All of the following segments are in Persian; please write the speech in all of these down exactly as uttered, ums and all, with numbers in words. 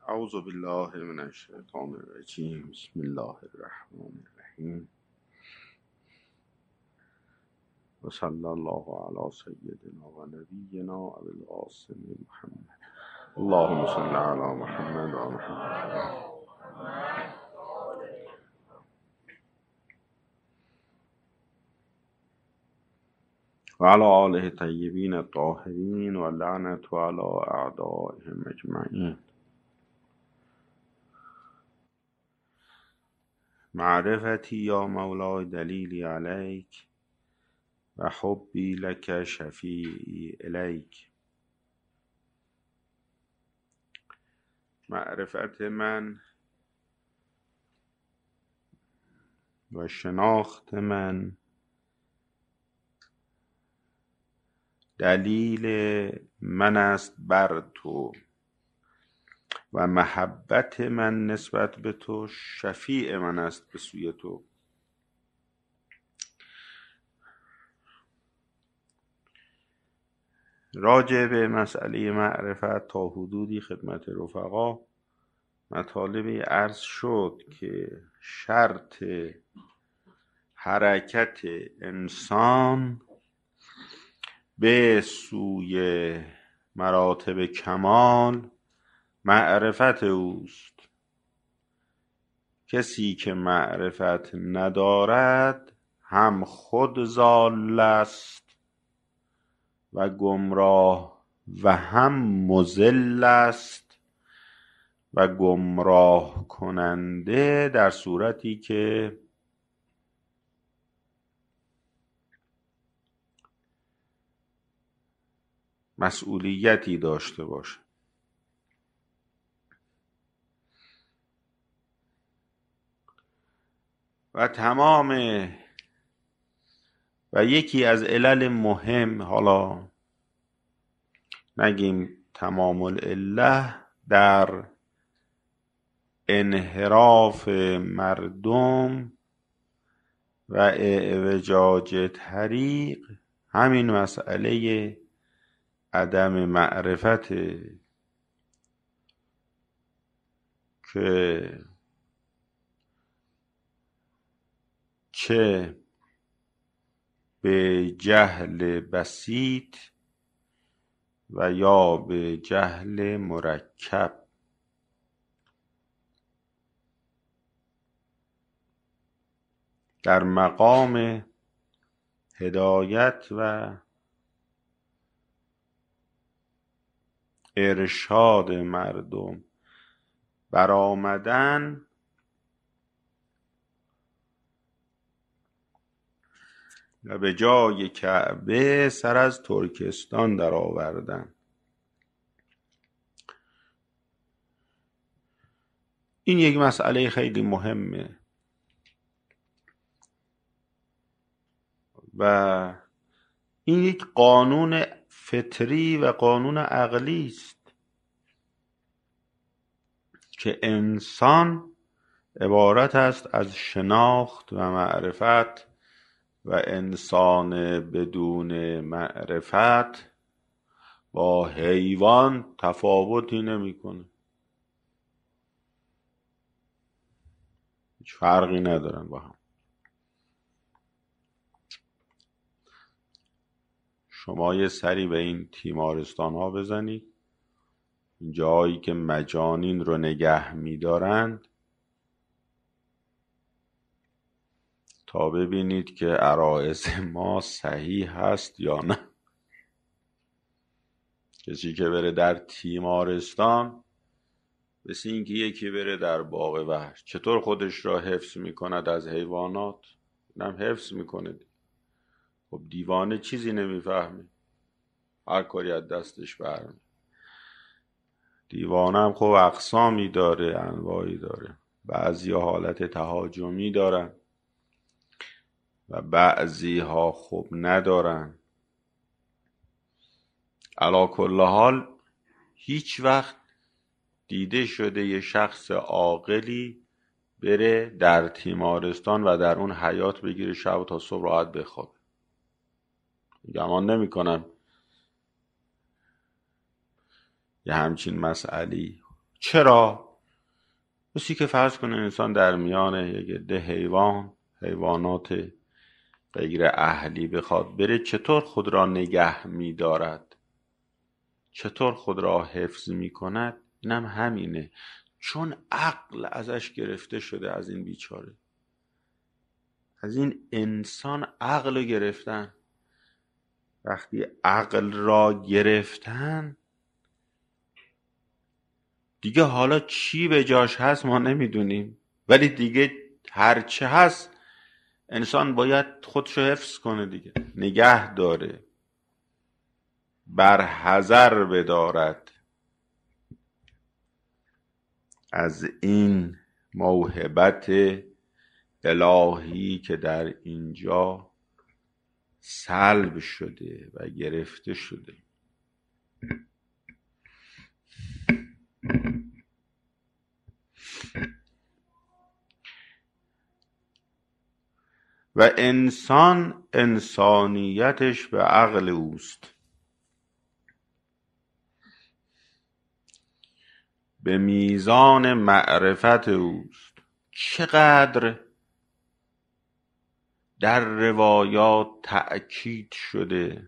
اعوذ بالله من الشیطان الرجیم. بسم الله الرحمن الرحیم و صلی الله علی سیدنا و نبینا ابی القاسم محمد. اللهم صل علی محمد و محمد و علی آله طیبین الطاهرین و لعنت علی اعدائهم اجمعین. معرفتی یا مولای دلیلی علیک و حبی لک شفیعی الیک. معرفت من و شناخت من دلیل من است بر تو و محبت من نسبت به تو شفیع من است به سوی تو. راجع به مسئله معرفت تا حدودی خدمت رفقا مطالبی عرض شد که شرط حرکت انسان به سوی مراتب کمال معرفت اوست. کسی که معرفت ندارد هم خود ضال است و گمراه و هم مضل است و گمراه کننده، در صورتی که مسئولیتی داشته باشه. و تمام و یکی از علل مهم، حالا نگیم تمام العله، در انحراف مردم و اعوجاج طریق همین مسئله عدم معرفت که چه به جهل بسیط و یا به جهل مرکب. در مقام هدایت و ارشاد مردم برآمدن و به جای کعبه سر از ترکستان در آوردن. این یک مسئله خیلی مهمه و این یک قانون فطری و قانون عقلی است که انسان عبارت است از شناخت و معرفت و انسان بدون معرفت با حیوان تفاوتی نمیکنه، هیچ فرقی ندارن با هم. شما یه سری به این تیمارستان ها بزنید، جایی که مجانین رو نگه می‌دارند، تا ببینید که عرایض ما صحیح هست یا نه. کسی که بره در تیمارستان مثل این که یکی بره در باغ وحش. چطور خودش را حفظ میکند از حیوانات؟ اینم حفظ میکنه. خب دیوانه چیزی نمیفهمی، هر کاری از دستش برمی. دیوانه هم خب اقسامی داره، انواعی داره. بعضی حالت تهاجمی دارن و بعضی ها خوب ندارن. علا کل حال هیچ وقت دیده شده یه شخص عاقلی بره در تیمارستان و در اون حیات بگیره شب تا صبح راحت بخوابه؟ گمان نمی کنم یه همچین مسئله‌ای چرا؟ مثل که فرض کنه انسان در میان یک عده حیوان حیوانات غیر اهلی بخواد بره، چطور خود را نگه می‌دارد، چطور خود را حفظ می‌کند؟ اینم همینه، چون عقل ازش گرفته شده، از این بیچاره، از این انسان عقل رو گرفتن. وقتی عقل را گرفتن دیگه حالا چی به جاش هست ما نمیدونیم، ولی دیگه هرچه هست انسان باید خودشو حفظ کنه دیگه، نگه داره، بر حذر بدارد از این موهبت الهی که در اینجا سلب شده و گرفته شده. و انسان انسانیتش به عقل اوست، به میزان معرفت اوست. چقدر در روایات تأکید شده،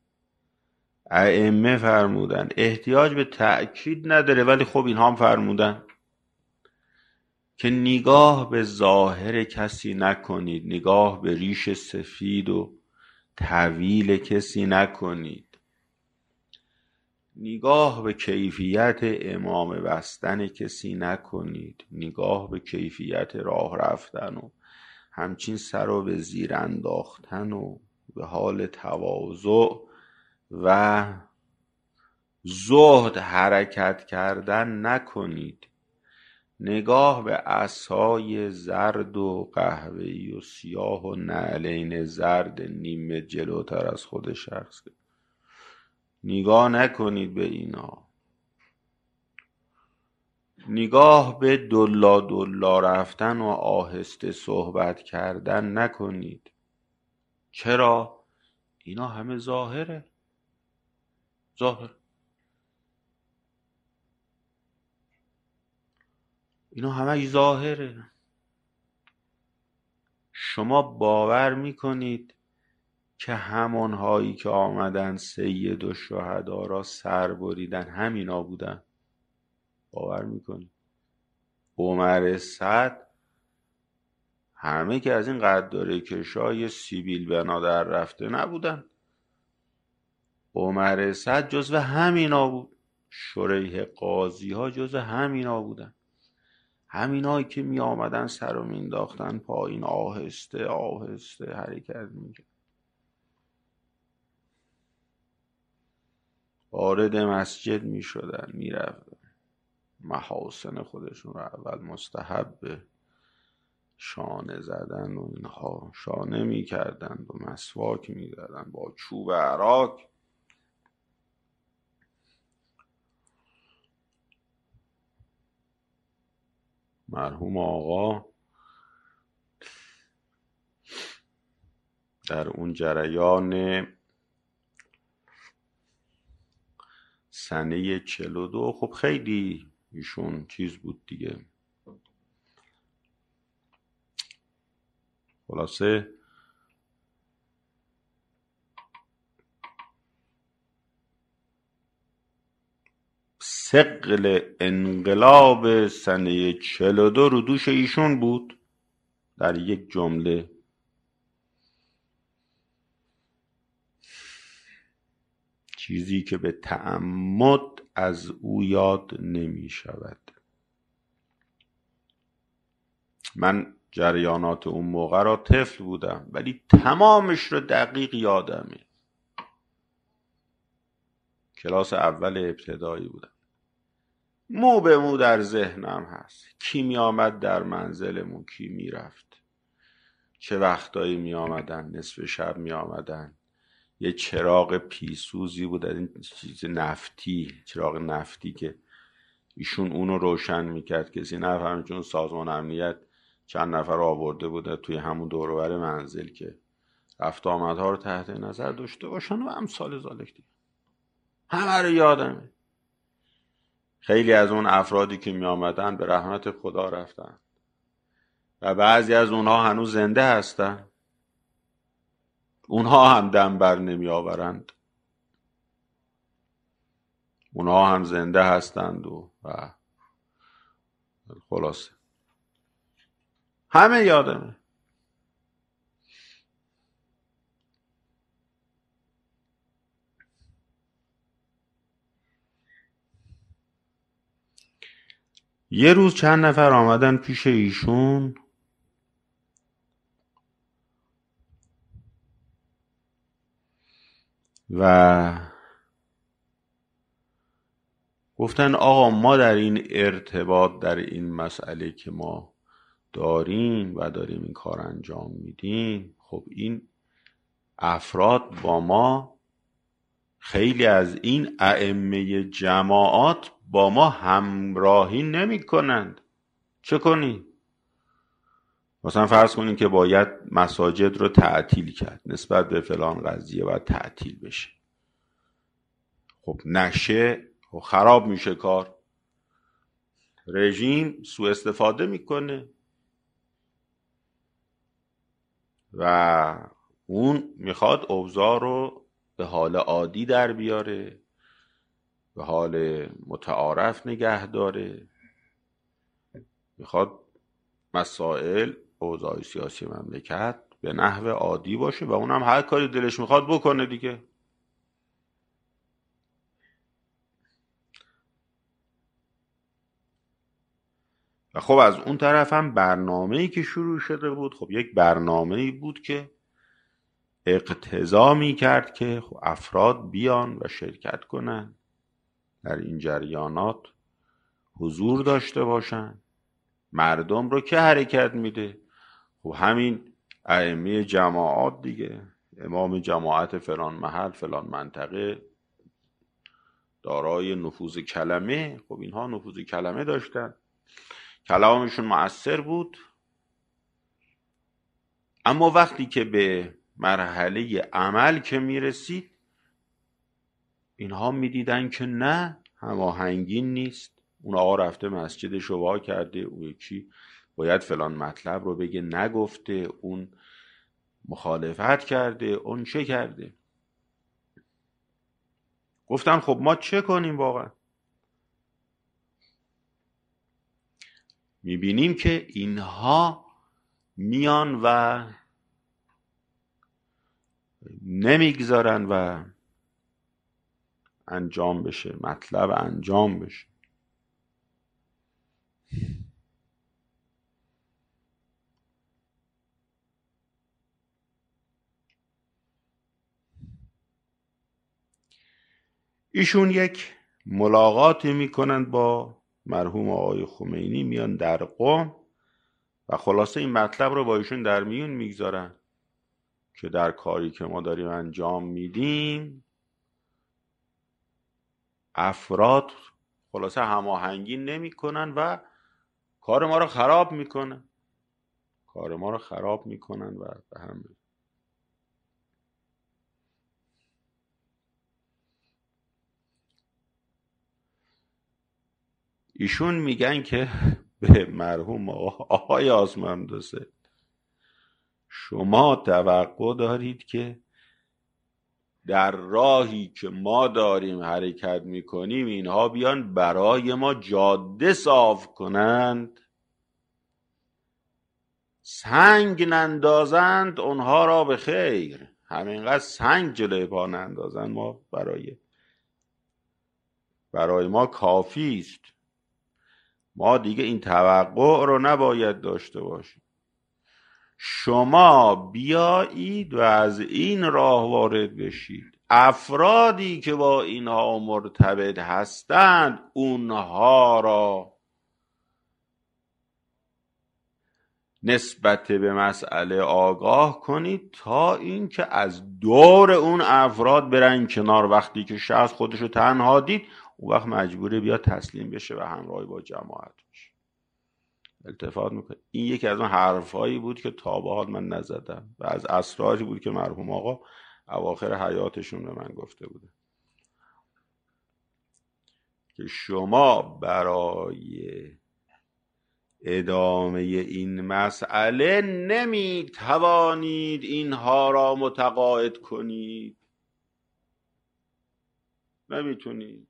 ائمه فرمودن، احتیاج به تأکید نداره ولی خب اینها هم فرمودن که نگاه به ظاهر کسی نکنید، نگاه به ریش سفید و طویل کسی نکنید، نگاه به کیفیت امامه بستن کسی نکنید، نگاه به کیفیت راه رفتن و همچین سر رو به زیر انداختن و به حال تواضع و زهد حرکت کردن نکنید. نگاه به عصای زرد و قهوه‌ای و سیاه و نعلین زرد نیمه جلوتر از خود شخص نگاه نکنید به اینا. نگاه به دلا دلا رفتن و آهسته صحبت کردن نکنید. چرا؟ اینا همه ظاهره، ظاهر اینا همه ظاهره. شما باور میکنید که همانهایی که آمدن سید و شهدا را سر بریدن همینا بودن؟ باور میکنید؟ عمر سعد همه که از این قداره کشای سیبیل بنا در رفته نبودن. عمر سعد جزو همینا بود. شریح قاضی ها جزو همینا بودن، همینایی که می آمدن سر رو می انداختن پایین، آهسته آهسته حرکت می کرد. وارد مسجد می شدن، می رفتن، محاسن خودشون رو اول مستحب شانه زدن و اینها شانه می کردن و مسواک می زدن با چوب عراق. مرحوم آقا در اون جریان سنه چهل و دو خب خیلی ایشون چیز بود دیگه، خلاصه ثقل انقلاب سنه چهل و دو رو دوش ایشون بود. در یک جمله چیزی که به تعمد از او یاد نمی شود. من جریانات اون موقع را طفل بودم ولی تمامش رو دقیق یادمه. کلاس اول ابتدایی بودم، مو به مو در ذهنم هست. کی می آمد در منزلمون، کی می رفت، چه وقتایی می آمدن، نصف شب می آمدن. یه چراغ پیسوزی بود، این چیز نفتی، چراغ نفتی که ایشون اونو روشن میکرد کسی نفهمه، چون سازمان امنیت چند نفر آورده بود توی همون دور و بر منزل که رفت آمدها رو تحت نظر داشته باشن و امثال ذالک دیگه. همه رو یادمه. خیلی از اون افرادی که می آمدن به رحمت خدا رفتن و بعضی از اونها هنوز زنده هستن. اونها هم دم بر نمی آورند، اونها هم زنده هستند و, و خلاصه همه یادمه. یه روز چند نفر آمدن پیش ایشون و گفتن آقا ما در این ارتباط، در این مسئله که ما داریم و داریم این کار انجام میدیم، خب این افراد با ما، خیلی از این ائمه جماعات با ما همراهی نمی کنند، چه کنی؟ مثلا فرض کنین که باید مساجد رو تعطیل کرد نسبت به فلان قضیه، باید تعطیل بشه. خب نشه و خراب میشه کار، رژیم سوء استفاده میکنه و اون میخواد اوضاع رو به حال عادی در بیاره، به حال متعارف نگه داره، میخواد مسائل اوضاع سیاسی مملکت به نحو عادی باشه و اونم هر کاری دلش میخواد بکنه دیگه. و خب از اون طرف هم برنامه‌ای که شروع شده بود، خب یک برنامه‌ای بود که اقتضا می‌کرد که خب افراد بیان و شرکت کنن در این جریانات، حضور داشته باشن. مردم رو که حرکت میده؟ خب همین ائمه جماعات دیگه، امام جماعت فلان محل فلان منطقه دارای نفوذ کلمه. خب اینها نفوذ کلمه داشتن، کلامشون مؤثر بود. اما وقتی که به مرحله عمل که میرسید، اینها میدیدن که نه، هماهنگی نیست. اون آقا رفته مسجدش رو وا کرده، اون یکی باید فلان مطلب رو بگه نگفته، اون مخالفت کرده، اون چه کرده. گفتن خب ما چه کنیم واقعا؟ میبینیم که اینها میان و نمیگذارن و انجام بشه، مطلب انجام بشه. ایشون یک ملاقاتی میکنند با مرحوم آقای خمینی، میان در قم و خلاصه این مطلب رو با ایشون در میون میگذارن که در کاری که ما داریم انجام میدیم افراد خلاصه هماهنگی نمیکنن و کار ما رو خراب میکنن، کار ما رو خراب میکنن و به هم. ایشون میگن که به مرحوم آقای آسمندوسه، شما توقع دارید که در راهی که ما داریم حرکت میکنیم اینها بیان برای ما جاده صاف کنند؟ سنگ نندازند اونها را به خیر، همینقدر سنگ جلوی پا نندازند ما برای برای ما کافی است. ما دیگه این توقع رو نباید داشته باشیم. شما بیایید و از این راه وارد بشید، افرادی که با اینها مرتبط هستند اونها را نسبت به مسئله آگاه کنید تا اینکه از دور اون افراد برن کنار. وقتی که شخص خودشو تنها دید، اون وقت مجبوره بیا تسلیم بشه و همراهی با جماعت بشه. التفات میکنه. این یکی از اون حرفایی بود که تا به حال من نزدم و از اسراری بود که مرحوم آقا اواخر حیاتشون به من گفته بوده. که شما برای ادامه این مسئله نمی توانید اینها را متقاعد کنید، نمیتونید.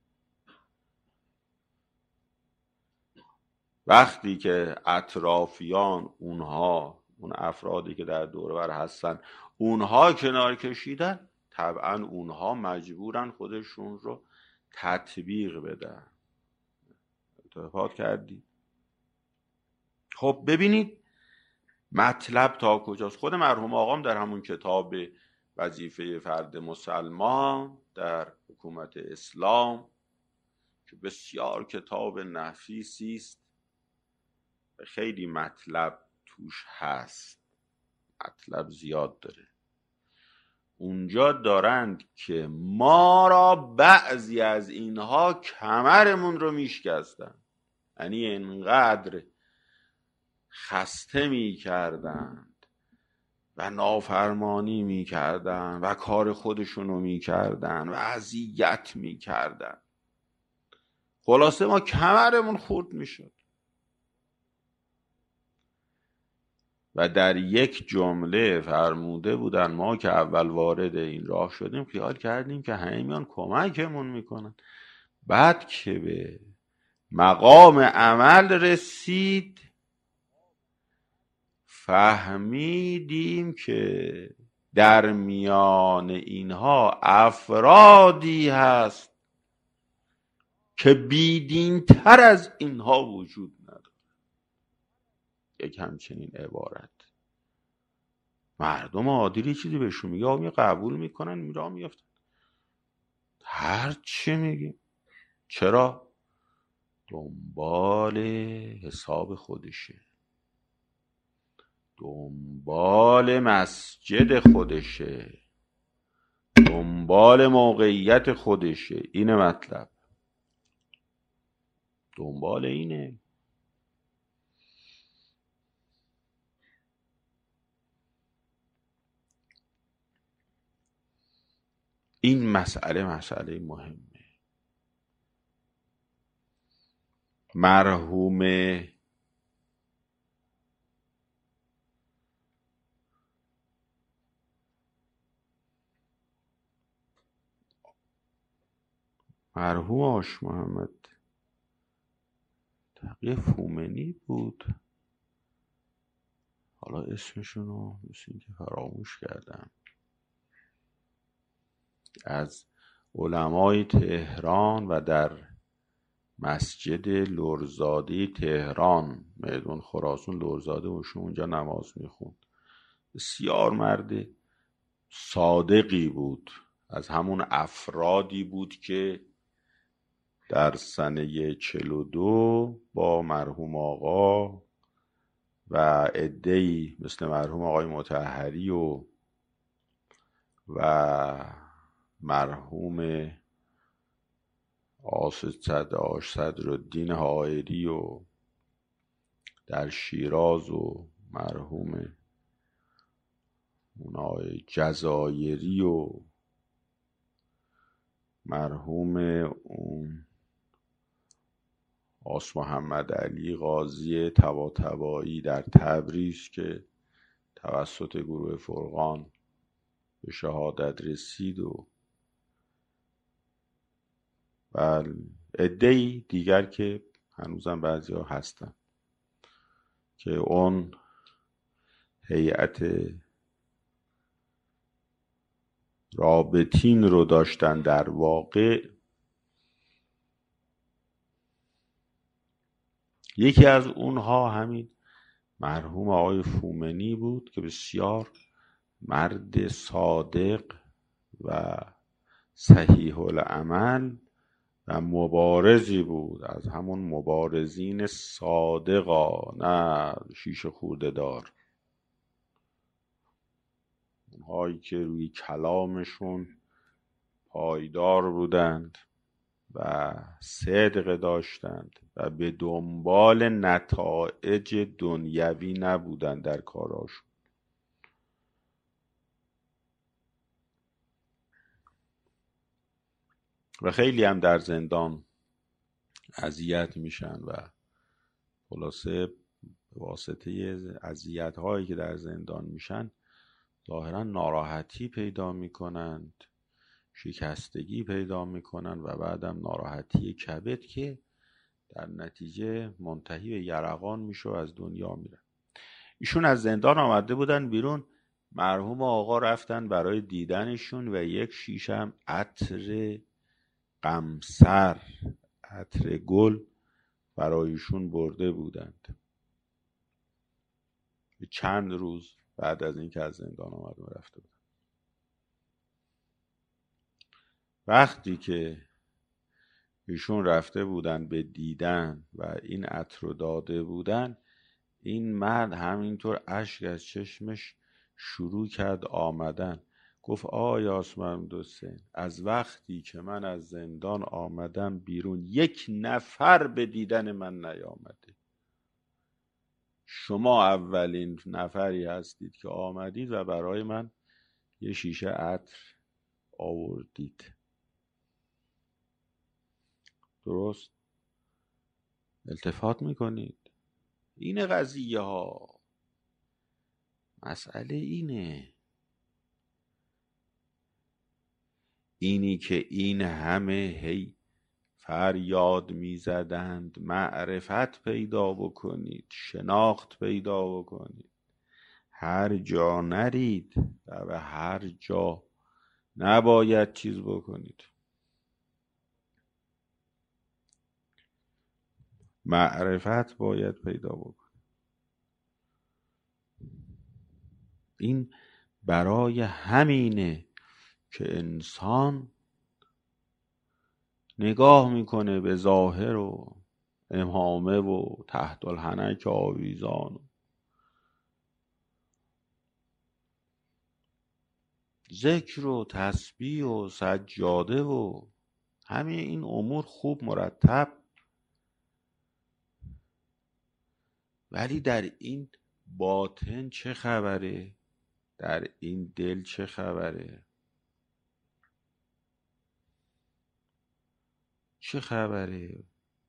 وقتی که اطرافیان، اونها اون افرادی که در دور بر هستن، اونها کنار کشیدن، طبعا اونها مجبورن خودشون رو تطبیق بدن. اتفاق کردی؟ خب ببینید مطلب تا کجاست. خود مرحوم آقام در همون کتاب وظیفه فرد مسلمان در حکومت اسلام که بسیار کتاب نفیسی است، خیلی مطلب توش هست، مطلب زیاد داره، اونجا دارند که ما را بعضی از اینها کمرمون رو میشکستن، یعنی اینقدر خسته میکردند و نافرمانی میکردن و کار خودشونو میکردن و اذیت میکردن، خلاصه ما کمرمون خورد میشد. و در یک جمله فرموده بودن ما که اول وارد این راه شدیم خیال کردیم که همه میان کمکمون میکنن، بعد که به مقام عمل رسید فهمیدیم که در میان اینها افرادی هست که بیدین‌تر از اینها وجود نداره. یک همچنین عبارت مردم عادی چیزی بهشون میگه آمی قبول میکنن، میرا میفتن هر چی میگیم. چرا؟ دنبال حساب خودشه، دنبال مسجد خودشه، دنبال موقعیت خودشه. اینه مطلب، دنبال اینه. این مسئله مسئله مهمه. مرحوم مرحوم آش محمد تقی فومنی بود، حالا اسمشون رو مثل اینکه فراموش کردم، از علمای تهران و در مسجد لرزاده تهران، میدون خراسان لرزاده وشون اونجا نماز میخوند. بسیار مرد صادقی بود، از همون افرادی بود که در سنه چهل و دو با مرحوم آقا و عده‌ای مثل مرحوم آقای مطهری و و مرحوم آصد آش صدرالدین حائری و در شیراز و مرحوم اونای جزایری و مرحوم اون آس محمد علی قاضی طباطبایی در تبریز که توسط گروه فرقان به شهادت رسید و و عده‌ای دیگر که هنوزم بعضی ها هستن که اون هیئت رابطین رو داشتن. در واقع یکی از اونها همین مرحوم آقای فومنی بود که بسیار مرد صادق و صحیح العمل و مبارزی بود، از همون مبارزین صادقا، نه شیشه خورده دار، اونهایی که روی کلامشون پایدار بودند و صدق داشتند و به دنبال نتایج دنیوی نبودند در کاراشون. و خیلی هم در زندان اذیت میشن و خلاصه به واسطه اذیت هایی که در زندان میشن ظاهرا ناراحتی پیدا میکنند، شکستگی پیدا میکنن و بعدم ناراحتی کبد که در نتیجه منتهی به یرقان میشه و از دنیا میرن. ایشون از زندان آمده بودن بیرون، مرحوم آقا رفتن برای دیدنشون و یک شیشه هم عطر قمصر، عطر گل برایشون برده بودند. چند روز بعد از اینکه از زندان آمده و رفته بودن، وقتی که ایشون رفته بودن به دیدن و این عطر رو داده بودن، این مرد همینطور اشک از چشمش شروع کرد آمدن. گفت آقای آسمندوسین، از وقتی که من از زندان آمدم بیرون یک نفر به دیدن من نیامده. شما اولین نفری هستید که آمدید و برای من یه شیشه عطر آوردید. درست؟ التفات میکنید؟ این قضیه ها، مسئله اینه، اینی که این همه هی فریاد میزدند معرفت پیدا بکنید، شناخت پیدا بکنید، هر جا نرید و به هر جا نباید چیز بکنید. معرفت باید پیدا بکنید. این برای همینه که انسان نگاه میکنه به ظاهر و امامه و تحت الحنک آویزان، ذکر و تسبیح و سجاده و همه این امور خوب مرتب، ولی در این باطن چه خبره؟ در این دل چه خبره؟ چه خبره؟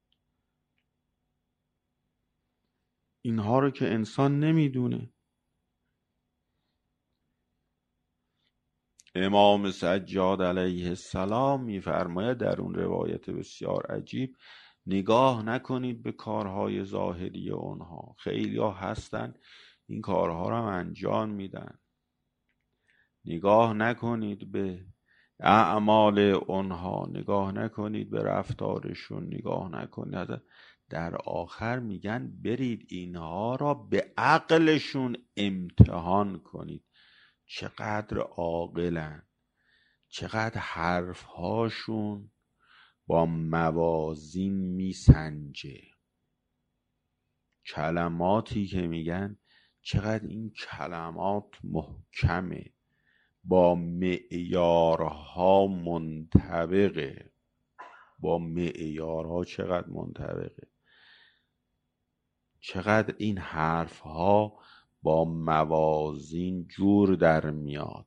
اینها رو که انسان نمیدونه. امام سجاد علیه السلام میفرماید در اون روایت بسیار عجیب، نگاه نکنید به کارهای ظاهری اونها. خیلی ها هستن این کارها رو هم انجام میدن. نگاه نکنید به اعمال اونها، نگاه نکنید به رفتارشون، نگاه نکنید. در آخر میگن برید اینها را به عقلشون امتحان کنید. چقدر عاقلن، چقدر حرفهاشون با موازین میسنجه، کلماتی که میگن چقدر این کلمات محکمه، با معیارها منطبقه، با معیارها چقدر منطبقه، چقدر این حرفها با موازین جور در میاد.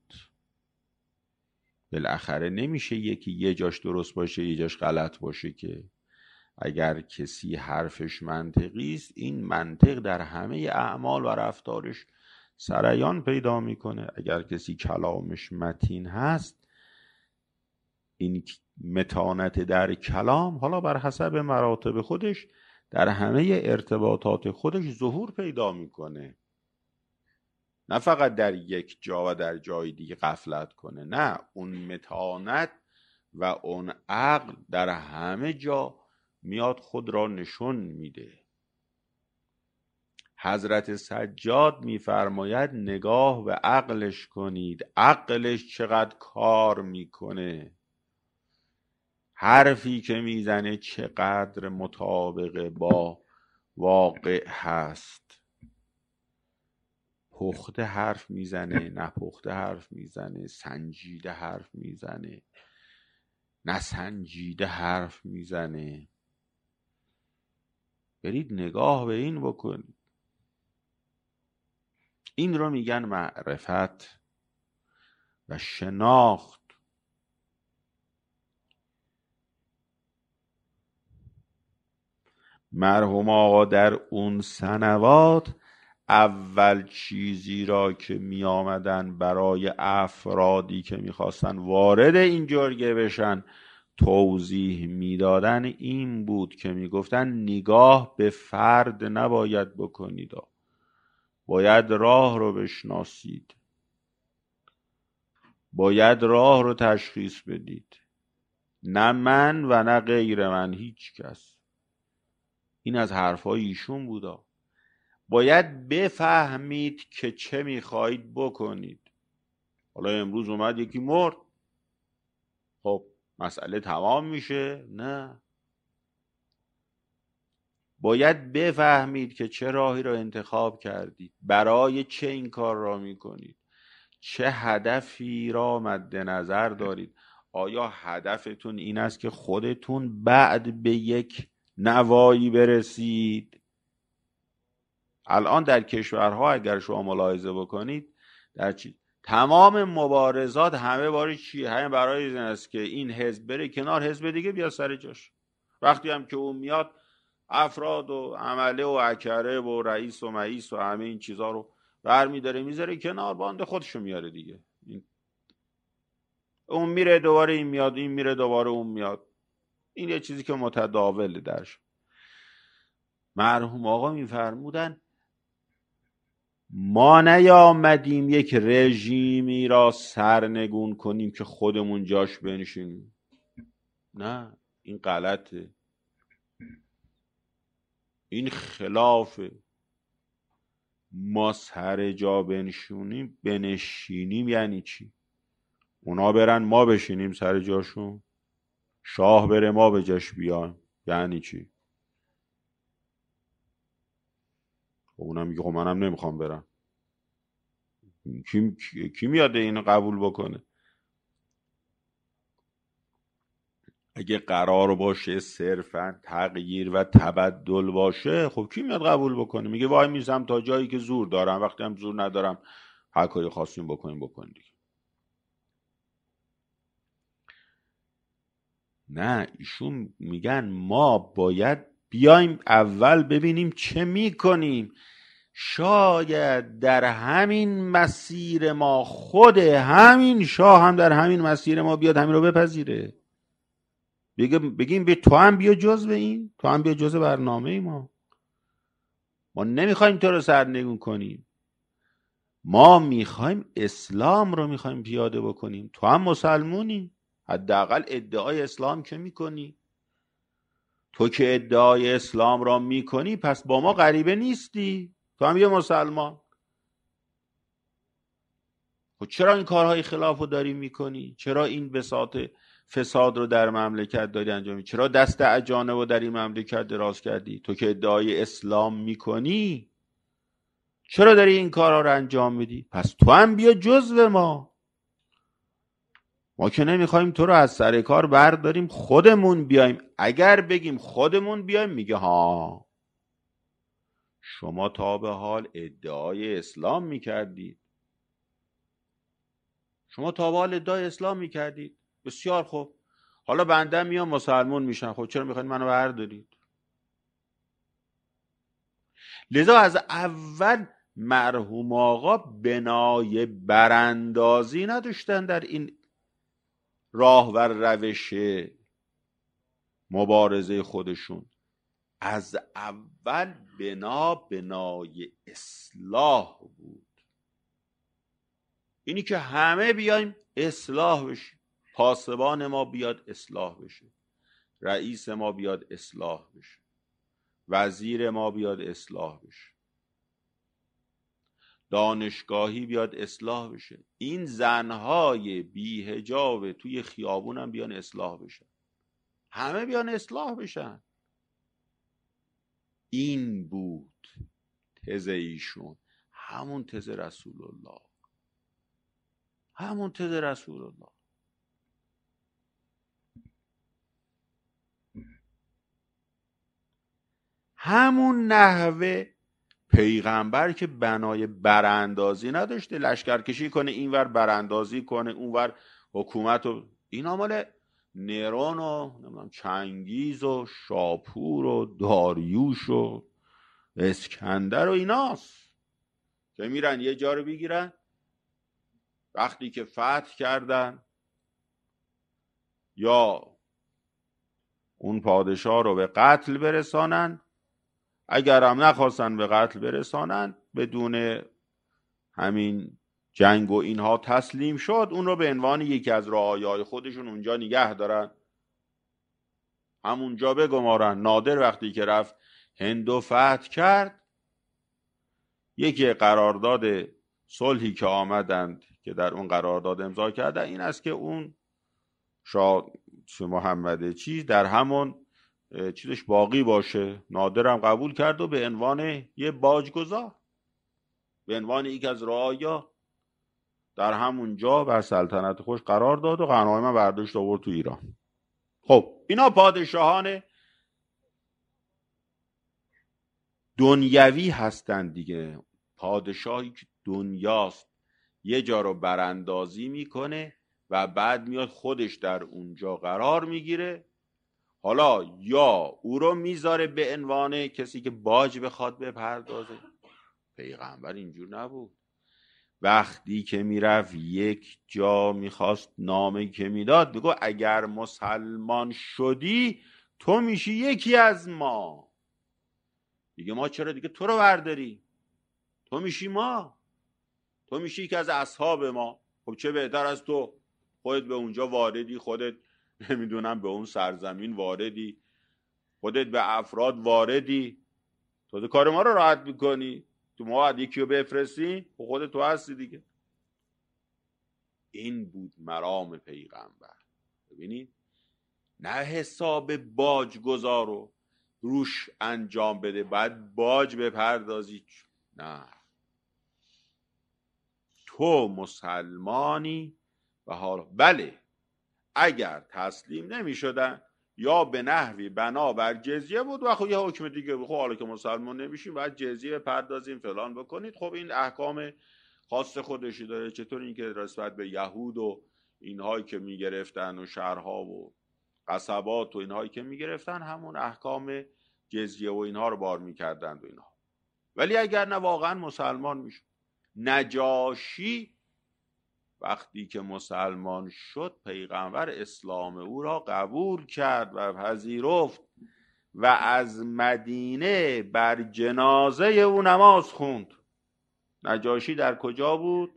بالاخره نمیشه یکی یه جاش درست باشه یه جاش غلط باشه که. اگر کسی حرفش منطقی است، این منطق در همه اعمال و رفتارش سریان پیدا میکنه. اگر کسی کلامش متین هست، این متانت در کلام حالا بر حسب مراتب خودش در همه ارتباطات خودش ظهور پیدا میکنه، نه فقط در یک جا و در جای دیگه غفلت کنه. نه، اون متانت و اون عقل در همه جا میاد خود را نشون میده. حضرت سجاد میفرماید نگاه به عقلش کنید، عقلش چقدر کار میکنه، حرفی که میزنه چقدر مطابق با واقع هست. پخته حرف میزنه، نه پخته حرف میزنه، سنجیده حرف میزنه، نه سنجیده حرف میزنه. برید نگاه به این بکنید. این رو میگن معرفت و شناخت. مرحوم آقا در اون سنوات اول چیزی را که می آمدن برای افرادی که می خواستن وارد این جرگه بشن توضیح می دادن این بود که می گفتن نگاه به فرد نباید بکنید، باید راه رو بشناسید، باید راه رو تشخیص بدید، نه من و نه غیر من، هیچ کس. این از حرفای ایشون بودا. باید بفهمید که چه میخواهید بکنید. حالا امروز اومد یکی مرد، خب مسئله تمام میشه؟ نه، باید بفهمید که چه راهی را انتخاب کردید، برای چه این کار را میکنید، چه هدفی را مد نظر دارید. آیا هدفتون این است که خودتون بعد به یک نوایی برسید؟ الان در کشورها اگر شما ملاحظه بکنید، در چی؟ تمام مبارزات همه باری چی؟ همه برای این است که این حزب بره کنار، حزب دیگه بیا سر جاش. وقتی هم که اون میاد، افراد و عمله و اکره و رئیس و مئیس و همه این چیزا رو برمی داره میذاره کنار، بانده خودشو میاره دیگه. این اون میره دوباره این میاد، این میره دوباره اون میاد. این یه چیزی که متداوله درش. مرحوم آقا میفرمودن ما نیامدیم یک رژیمی را سرنگون کنیم که خودمون جاش بنشینیم. نه، این غلطه، این خلافه. ما سر جا بنشینیم بنشینیم یعنی چی؟ اونا برن ما بشینیم سر جاشون؟ شاه بره ما به جاش بیایم یعنی چی؟ اونا میگه خب منم نمیخوام برم. کی, کی میاد اینو قبول بکنه؟ اگه قرار باشه صرفا تغییر و تبدل باشه، خب کی میاد قبول بکنه؟ میگه وای میزم تا جایی که زور دارم، وقتی هم زور ندارم هر کاری خواستیم بکنیم بکنیم دیگه. نه، ایشون میگن ما باید بیایم اول ببینیم چه میکنیم. شاید در همین مسیر ما خود همین شاه هم در همین مسیر ما بیاد همین رو بپذیره، بگیم به تو هم بیا جزء این، تو هم بیا جزء برنامه ما. ما نمیخوایم تو رو سرنگون کنیم، ما میخوایم اسلام رو میخوایم پیاده بکنیم. تو هم مسلمونی، حداقل ادعای اسلام که میکنی. تو که ادعای اسلام را میکنی پس با ما غریبه نیستی، تو هم یه مسلمان. خب چرا این کارهای خلاف رو داری میکنی؟ چرا این بساط فساد رو در مملکت داری انجام میدی؟ چرا دست اجانب رو در این مملکت دراز کردی؟ تو که ادعای اسلام میکنی چرا داری این کارها رو انجام میدی؟ پس تو هم بیا جزو ما. ما که نمیخوایم تو رو از سر کار برداریم خودمون بیایم. اگر بگیم خودمون بیایم میگه ها شما تا به حال ادعای اسلام میکردید، شما تا به حال ادعای اسلام میکردید، بسیار خوب، حالا بنده میام مسلمون میشن، خب چرا میخواید منو بردارید؟ لذا از اول مرحوم آقا بنای براندازی نداشتن در این راه و روش مبارزه خودشون. از اول بنا بنای اصلاح بود. اینی که همه بیایم اصلاح بشیم، پاسبان ما بیاد اصلاح بشه، رئیس ما بیاد اصلاح بشه، وزیر ما بیاد اصلاح بشه، دانشگاهی بیاد اصلاح بشه، این زنهای بی‌حجاب توی خیابون هم بیان اصلاح بشن، همه بیان اصلاح بشن. این بود تز ایشون، همون تز رسول الله، همون تز رسول الله. همون نحوه پیغمبر که بنای براندازی نداشته، لشکرکشی کنه اینور براندازی کنه اونور حکومت و اینا مال نرون و نمیدونم چنگیز و شاپور و داریوش و اسکندر و ایناست که میرن یه جا رو بگیرن، وقتی که فتح کردن یا اون پادشاه رو به قتل برسانن، اگر هم نخواستن به قتل برسانن بدون همین جنگ و اینها تسلیم شد، اون رو به عنوان یکی از رعایای خودشون اونجا نگه دارن، همونجا بگمارن. نادر وقتی که رفت هندو فتح کرد، یکی قرارداد صلحی که آمدند که در اون قرارداد امضا کردن این است که اون شاه محمد چیز در همون چیزش باقی باشه. نادر هم قبول کرد و به عنوان یه باجگذار، به عنوان یکی از رعایا در همون جا بر سلطنت خوش قرار داد و غنایم برداشت آورد تو ایران. خب اینا پادشاهان دنیوی هستند دیگه. پادشاهی که دنیاست یه جا رو براندازی میکنه و بعد میاد خودش در اونجا قرار میگیره. حالا یا او رو میذاره به عنوان کسی که باج بخواد بپردازه. پیغمبر اینجور نبود. وقتی که میرفت یک جا میخواست نامه که میداد میگو اگر مسلمان شدی تو میشی یکی از ما. دیگه ما چرا دیگه تو رو برداری؟ تو میشی ما، تو میشی یکی از اصحاب ما. خب چه بهتر از تو؟ خودت به اونجا واردی، خودت نمیدونم به اون سرزمین واردی، خودت به افراد واردی، تو کار ما رو راحت میکنی. تو ما باید یکی رو بفرستی، خودت تو هستی دیگه. این بود مرام پیغمبر. ببینید نه حساب باج گذارو روش انجام بده بعد باج بپردازی، نه، تو مسلمانی و حالا بله اگر تسلیم نمی شدن یا به نحوی بنا بر جزیه بود و خب یه حکم دیگه بود، خب حالا که مسلمان نمیشیم باید جزیه بپردازیم فلان بکنید. خب این احکام خاص خودشی داره. چطور این که نسبت به یهود و اینهایی که میگرفتن و شهرها و قصبات و اینهایی که میگرفتن همون احکام جزیه و اینها رو بار میکردند و اینها. ولی اگر نه واقعا مسلمان میشد. نجاشی وقتی که مسلمان شد پیغمبر اسلام او را قبول کرد و پذیرفت و از مدینه بر جنازه او نماز خوند. نجاشی در کجا بود؟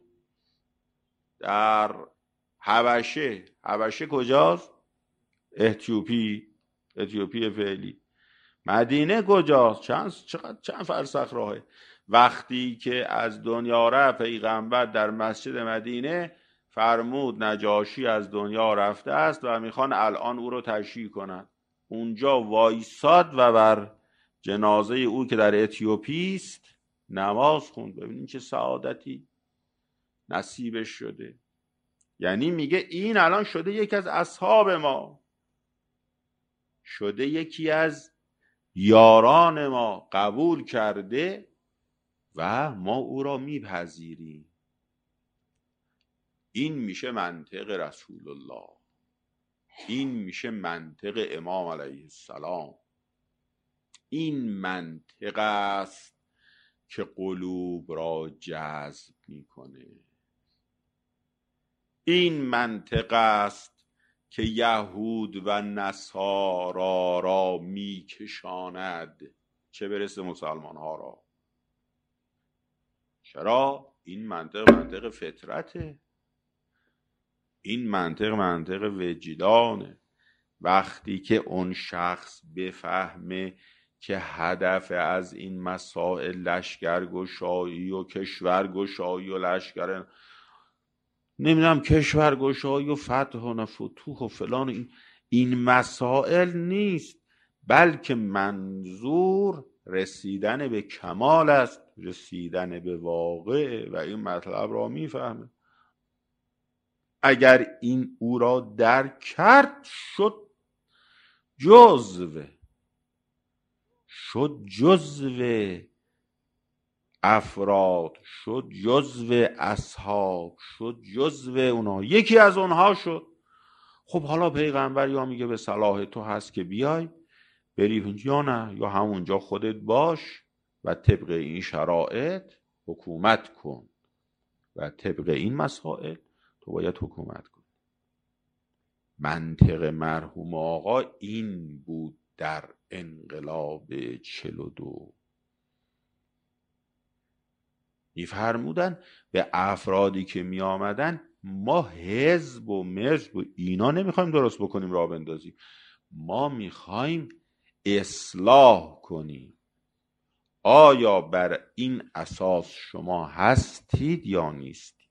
در حبشه. حبشه کجاست؟ اتیوپی. اتیوپی فعلی. مدینه کجاست؟ چند چقدر چند فرسخ راهه. وقتی که از دنیا رفت پیغمبر در مسجد مدینه فرمود نجاشی از دنیا رفته است و میخوان الان او رو تشییع کنن. اونجا وایساد و بر جنازه او که در اتیوپی است نماز خوند. ببینید چه سعادتی نصیبش شده. یعنی میگه این الان شده یکی از اصحاب ما، شده یکی از یاران ما، قبول کرده و ما او را میپذیریم. این میشه منطق رسول الله، این میشه منطق امام علیه السلام. این منطق است که قلوب را جذب میکنه. این منطق است که یهود و نصارا را میکشاند، چه برسه مسلمان ها را. چرا؟ این منطق منطق فطرته. این منطق منطق وجدانه. وقتی که اون شخص بفهمه که هدف از این مسائل لشکرگشایی و کشورگشایی و لشکر نمیدونم کشورگشایی و فتح و فتوح و فلان این, این مسائل نیست، بلکه منظور رسیدن به کمال است، رسیدن به واقع. و این مطلب را میفهمه. اگر این او را درک کرد شد جزو شد جزو افراد، شد جزو اصحاب، شد جزو اونها، یکی از اونها شد. خب حالا پیغمبر یا میگه به صلاح تو هست که بیای بری یا نه، یا همونجا خودت باش و طبق این شرایط حکومت کن و طبق این مسائل تو باید حکومت کن. منطق مرحوم آقا این بود در انقلاب چهل و دو. میفرمودن به افرادی که می آمدن ما حزب و مزب و اینا نمیخوایم درست بکنیم راه بندازیم، ما میخوایم اصلاح کنیم. آیا بر این اساس شما هستید یا نیستید؟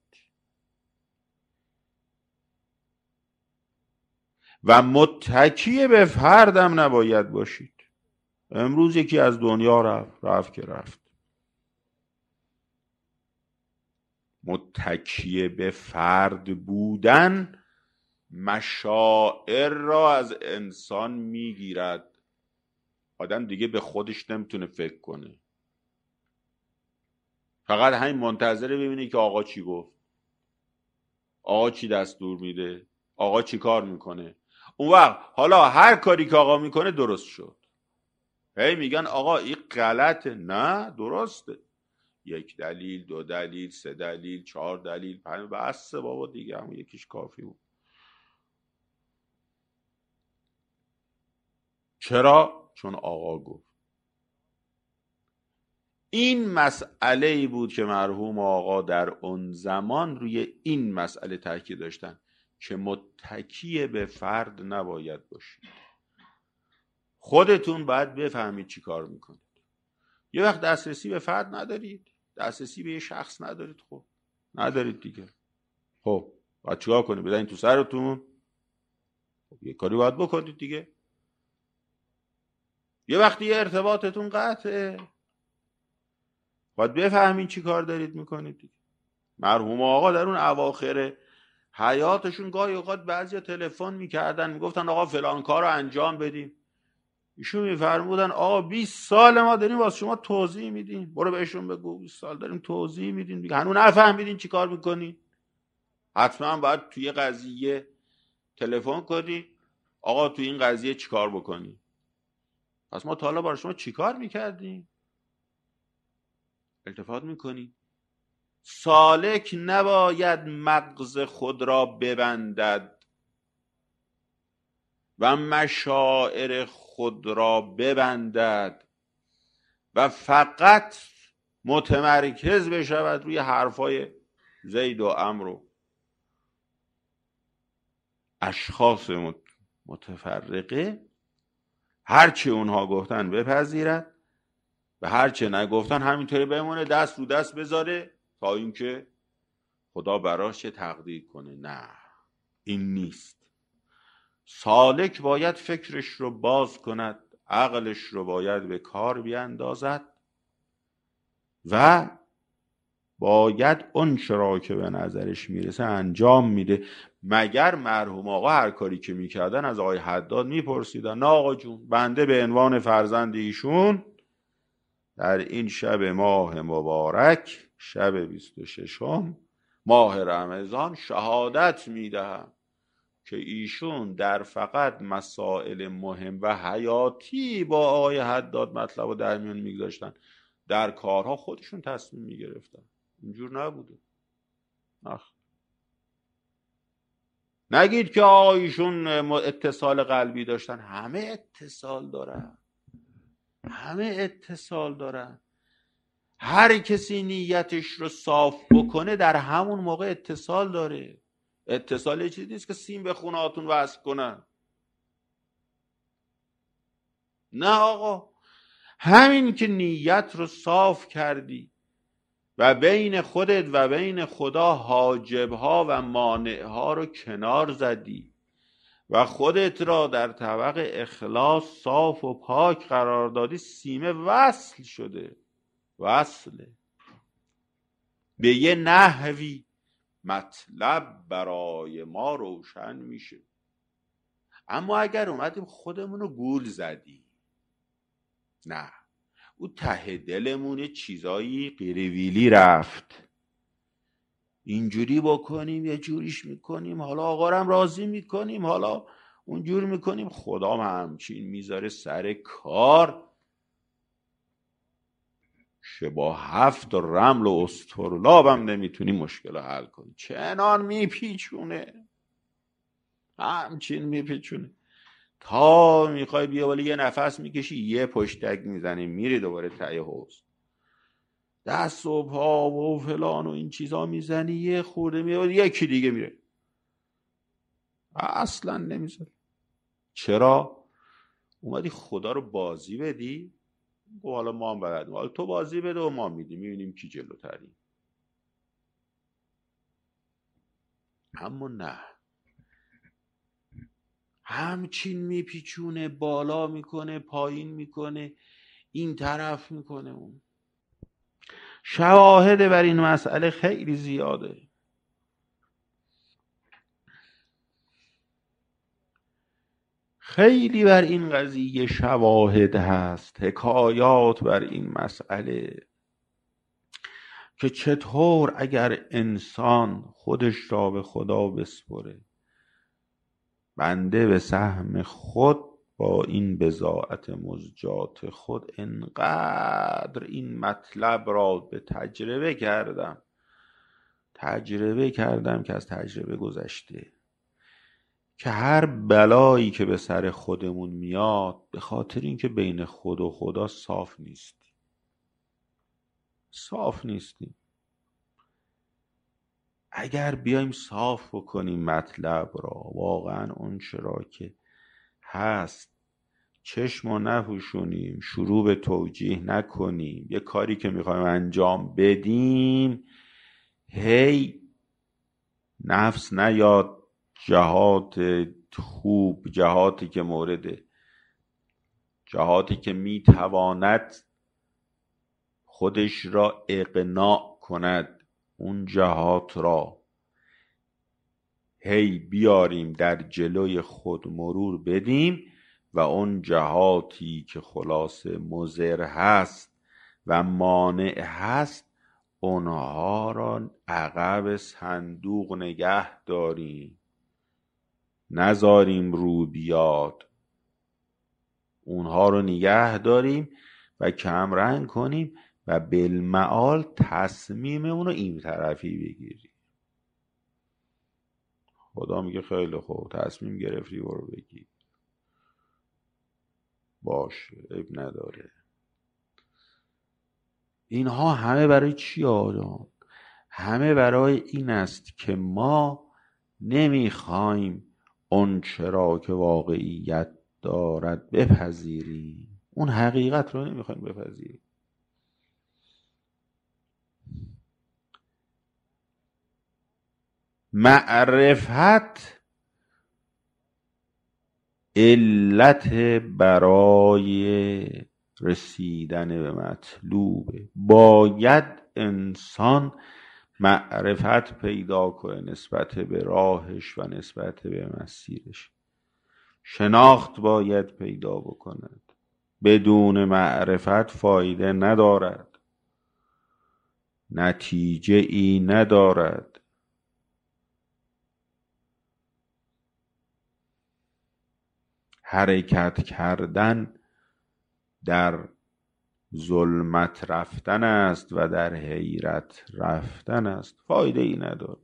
و متکی به فردم نباید باشید. امروز یکی از دنیا رفت رفت که رفت. متکی به فرد بودن مشاعر را از انسان میگیرد. آدم دیگه به خودش نمیتونه فکر کنه، فقط همین منتظره ببینه که آقا چی گفت، آقا چی دستور میده، آقا چی کار میکنه. اون وقت حالا هر کاری که آقا میکنه درست شد. هی میگن آقا این غلطه. نه، درسته. یک دلیل، دو دلیل، سه دلیل، چهار دلیل، پنج، بسه بابا دیگه، همون یکیش کافی بود. چرا؟ چون آقا گفت. این مسئله ای بود که مرحوم آقا در اون زمان روی این مسئله تاکید داشتن که متکی به فرد نباید باشید. خودتون باید بفهمید چی کار میکنید. یه وقت دسترسی به فرد ندارید، دسترسی به یه شخص ندارید، خب ندارید دیگه. خب باید چیکار کنید؟ بدین تو سرتون؟ خب یه کاری باید بکنید دیگه. یه وقتی یه ارتباطتون قطعه، باید بفهمین چی کار دارید میکنید دیگه. مرحوم آقا در اون اواخر حیاتشون گاهی اوقات بعضیا تلفن میکردن میگفتن آقا فلان کار رو انجام بدیم. ایشون میفرمودن آقا بیست سال ما داریم واسه شما توضیح میدیم، برو بهشون بگو بیست سال داریم توضیح میدیم دیگه، هنوز نفهمیدین چی کار میکنین. حتما باید توی قضیه تلفن کنی آقا توی این قضیه چی کار بکنی. پس ما تا حالا برای شما چی کار میکردیم؟ التفات میکنی. سالک نباید مغز خود را ببندد و مشاعر خود را ببندد و فقط متمرکز بشود روی حرفای زید و عمرو. اشخاص متفرقه هرچی اونها گفتن بپذیرد و هرچی نگفتن همینطوری بمونه، دست رو دست بذاره تا اینکه خدا براش چه تقدیر کنه. نه، این نیست. سالک باید فکرش رو باز کند، عقلش رو باید به کار بیاندازد و باید اون چرا که به نظرش میرسه انجام میده. مگر مرحوم آقا هر کاری که میکردن از آقای حداد میپرسیدن؟ نه آقا جون، بنده به عنوان فرزند ایشون در این شب ماه مبارک، شب بیست و ششم ماه رمضان، شهادت میدهم که ایشون در فقط مسائل مهم و حیاتی با آقای حداد مطلب و در میون میگذاشتن، در کارها خودشون تصمیم میگرفتن. اینجور نبوده. آخ. نگید که آقا ایشون اتصال قلبی داشتن. همه اتصال دارن، همه اتصال دارن. هر کسی نیتش رو صاف بکنه در همون موقع اتصال داره. اتصال چیزی نیست که سیم به خونه هاتون وصل کنن. نه آقا، همین که نیت رو صاف کردی و بین خودت و بین خدا حاجبها و مانعها رو کنار زدی و خودت را در طبق اخلاص صاف و پاک قرار دادی، سیمه وصل شده. وصله به یه نحوی مطلب برای ما روشن میشه. اما اگر اومدیم خودمون رو گول زدی، نه، او ته دلمون چیزایی قیرویلی رفت، اینجوری بکنیم یه جوریش میکنیم، حالا آقا رم راضی میکنیم، حالا اونجور میکنیم. خدا همچین میذاره سر کار که با هفت رمل و استرلاب هم نمیتونی مشکل رو حل کنی. چنان میپیچونه، همچین میپیچونه تا میخوای بیا ولی یه نفس میکشی یه پشتک میزنی میری دوباره ته حوض، دست و پا و فلان و این چیزا میزنی یه خورده میاد یکی دیگه میره. اصلا نمیذاره. چرا؟ اومدی خدا رو بازی بدی و حالا ما هم بلدیم، حالا تو بازی بده و ما میدیم، میبینیم کی جلوتریم. اما نه، همچین میپیچونه، بالا میکنه پایین میکنه، این طرف میکنه اون. شواهد بر این مسئله خیلی زیاده. خیلی بر این قضیه شواهد هست، حکایات بر این مسئله که چطور اگر انسان خودش را به خدا بسپره، بنده به سهم خود با این بضاعت مزجات خود، انقدر این مطلب را به تجربه کردم تجربه کردم که از تجربه گذشته، که هر بلایی که به سر خودمون میاد به خاطر اینکه بین خود و خدا صاف نیستیم صاف نیستیم اگر بیایم صاف بکنیم مطلب را، واقعا اون چرا که هست چشم رو نپوشونیم، شروع به توجیه نکنیم، یه کاری که میخوایم انجام بدیم هی نفس نیاد جهات خوب، جهاتی که مورد جهاتی که میتواند خودش را اقناع کند، اون جهات را هی بیاریم در جلوی خود مرور بدیم و اون جهاتی که خلاصه مضر هست و مانع هست اونها را عقب صندوق نگه داریم، نذاریم رو بیاد، اونها رو نگه داریم و کم رنگ کنیم و بالمعال تصمیممون رو این طرفی بگیریم. خدا میگه خیلی خوب، تصمیم گرفتی برو بگیر، باشه عیب نداره. اینها همه برای چی آدم؟ همه برای این است که ما نمیخوایم اون چرا که واقعیت دارد بپذیریم، اون حقیقت رو نمیخوایم بپذیریم. معرفت علت برای رسیدن به مطلوبه. باید انسان معرفت پیدا کنه نسبت به راهش و نسبت به مسیرش. شناخت باید پیدا بکند. بدون معرفت فایده ندارد، نتیجه ای ندارد. حرکت کردن در ظلمت رفتن است و در حیرت رفتن است، فایده ای نداره.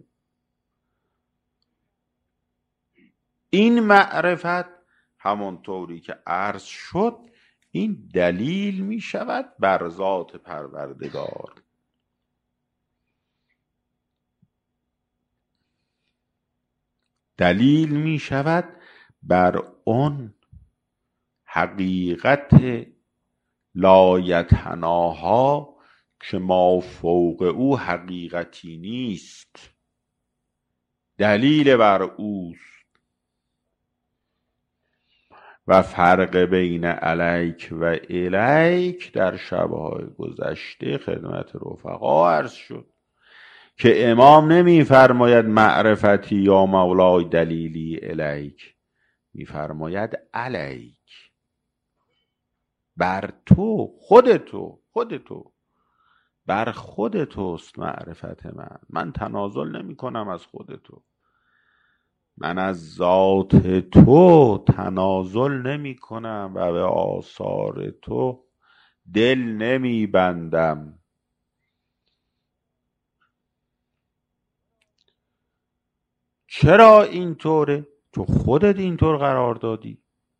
این معرفت همانطوری که عرض شد این دلیل می شود بر ذات پروردگار، دلیل می شود بر اون حقیقت لایتناها که ما فوق او حقیقتی نیست، دلیل بر اوست. و فرق بین الیک و الیک در شبهای گذشته خدمت رفقا عرض شد که امام نمی فرماید معرفتی یا مولای دلیلی الیک، می فرماید الیک، بر تو، خودتو خودتو بر خود توست معرفت من. من تنازل نمی کنم از خود تو، من از ذات تو تنازل نمی کنم و به آثار تو دل نمی بندم. چرا اینطوره؟ تو خودت اینطور قرار دادی.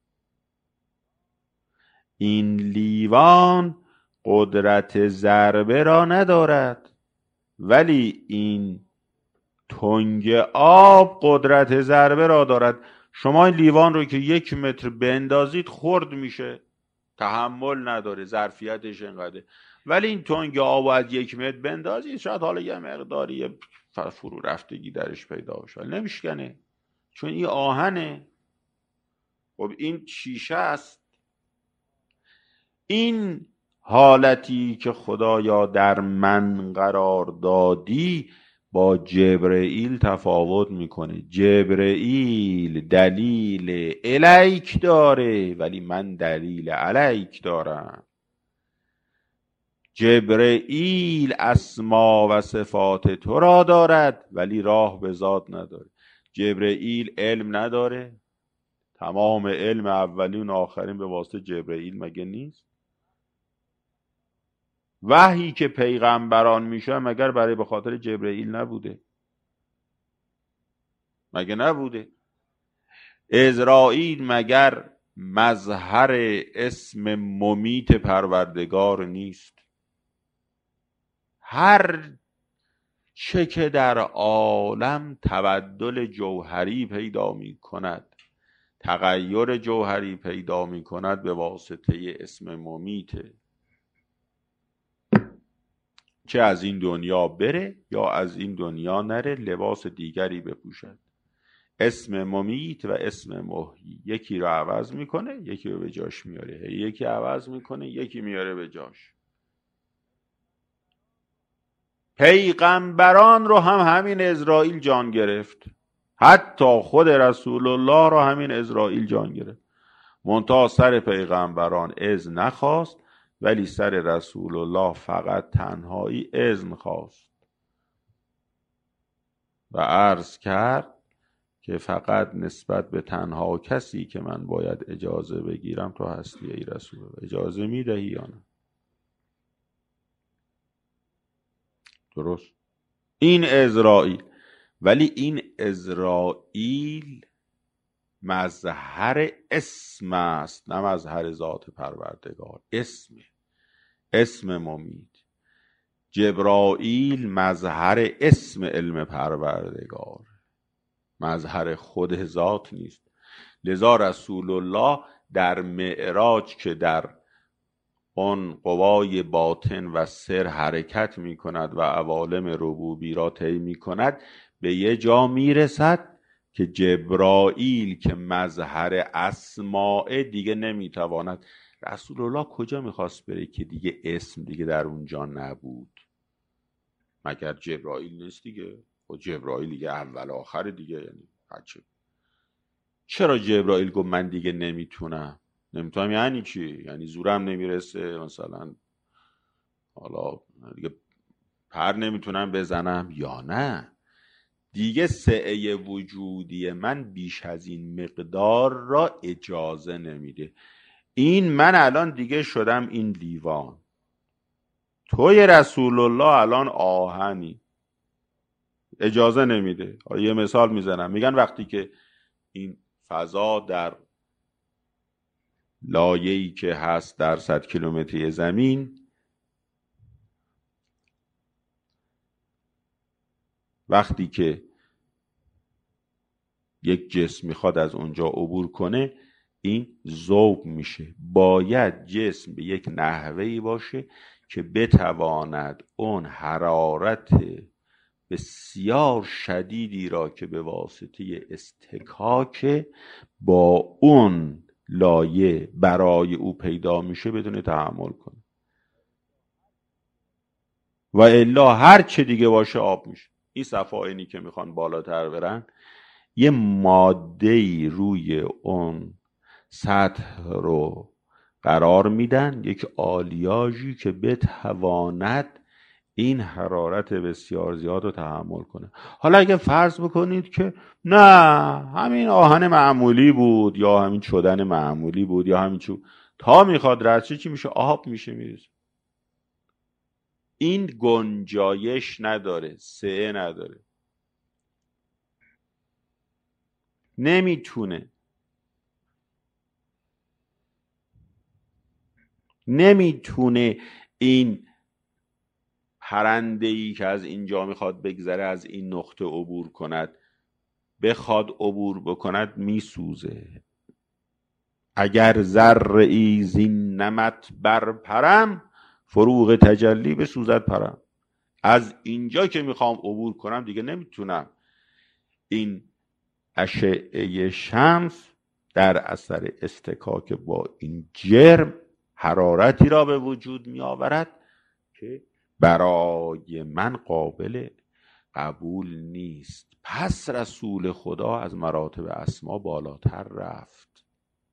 این لیوان قدرت ضربه را ندارد، ولی این تنگ آب قدرت ضربه را دارد. شما این لیوان رو که یک متر بندازید خرد میشه، تحمل نداره، ظرفیتش اینقدره. ولی این تنگ آب از یک متر بندازید شاید حالا یه مقداری فرو رفتگی درش پیدا بشه، نمیشکنه چون این آهنه. خب این شیشه است. این حالتی که خدایا در من قرار دادی با جبرئیل تفاوت میکنه. جبرئیل دلیل الیک داره ولی من دلیل علیک دارم. جبرئیل اسما و صفات تو را دارد ولی راه به ذات نداره. جبرئیل علم نداره، تمام علم اولین و آخرین به واسطه جبرئیل مگه نیست؟ وحی که پیغمبران میشه مگر برای به خاطر جبرئیل نبوده؟ مگه نبوده؟ عزرائیل مگر مظهر اسم ممیت پروردگار نیست؟ هر چه که در عالم تبدل جوهری پیدا می کند، تغییر جوهری پیدا می کند به واسطه اسم ممیته. چه از این دنیا بره یا از این دنیا نره، لباس دیگری بپوشد. اسم ممیت و اسم محیی یکی رو عوض میکنه یکی رو به جاش میاره، یکی عوض میکنه یکی میاره به جاش. پیغمبران رو هم همین عزرائیل جان گرفت، حتی خود رسول الله رو همین عزرائیل جان گرفت. منتها سر پیغمبران اذن نخواست ولی سر رسول الله فقط تنهایی اذن خواست و عرض کرد که فقط نسبت به تنها کسی که من باید اجازه بگیرم تو هستی ای رسول الله. اجازه میدهی یا نه؟ درست. این عزرائیل، ولی این عزرائیل مظهر اسم است نه مظهر ذات پروردگار. اسم اسم ممید. جبرائیل مظهر اسم علم پروردگار، مظهر خود ذات نیست. لذا رسول الله در معراج که در آن قوای باطن و سر حرکت می کند و عوالم ربوبی را طی می کند، به یه جا می رسد که جبرائیل که مظهر اسماء دیگه نمی تواند. رسول الله کجا می خواست بره که دیگه اسم دیگه در اونجا نبود؟ مگر جبرائیل نیست دیگه؟ و جبرائیل دیگه اول آخر دیگه، یعنی بچه. چرا جبرائیل گفت من دیگه نمیتونم؟ نمیتونم یعنی چی؟ یعنی زورم نمیرسه، مثلا حالا دیگه پر نمیتونم بزنم یا نه؟ دیگه سعه وجودی من بیش از این مقدار را اجازه نمیده. این من الان دیگه شدم این لیوان، توی رسول الله الان آهنی، اجازه نمیده. یه مثال میزنم، میگن وقتی که این فضا در لایه‌ای که هست در صد کیلومتری زمین، وقتی که یک جسم میخواد از اونجا عبور کنه، این ذوب میشه. باید جسم به یک نحوهی باشه که بتواند اون حرارت بسیار شدیدی را که به واسطه استکاک با اون لایه برای او پیدا میشه بدون تحمل کنه، و الا هر چه دیگه باشه آب میشه. این صفائنی که میخوان بالاتر برن یه ماده‌ای روی اون سطح رو قرار میدن، یک آلیاژی که بتواند این حرارت بسیار زیاد رو تحمل کنه. حالا اگه فرض بکنید که نه همین آهن معمولی بود یا همین چدن معمولی بود یا همین چو تا میخواد رد شه چی میشه؟ آب میشه میریزه. این گنجایش نداره، سعه نداره، نمیتونه نمیتونه این پرنده‌ای که از اینجا میخواد بگذره از این نقطه عبور کند، بخواد عبور بکند میسوزه. اگر ذره‌ای زین نمط برپرم، فروغ تجلی بسوزد پرم. از اینجا که میخوام عبور کنم دیگه نمیتونم. این اشعه شمس در اثر استکاک با این جرم حرارتی را به وجود می آورد که برای من قابل قبول نیست. پس رسول خدا از مراتب اسما بالاتر رفت،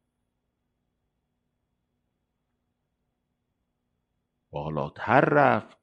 بالاتر رفت.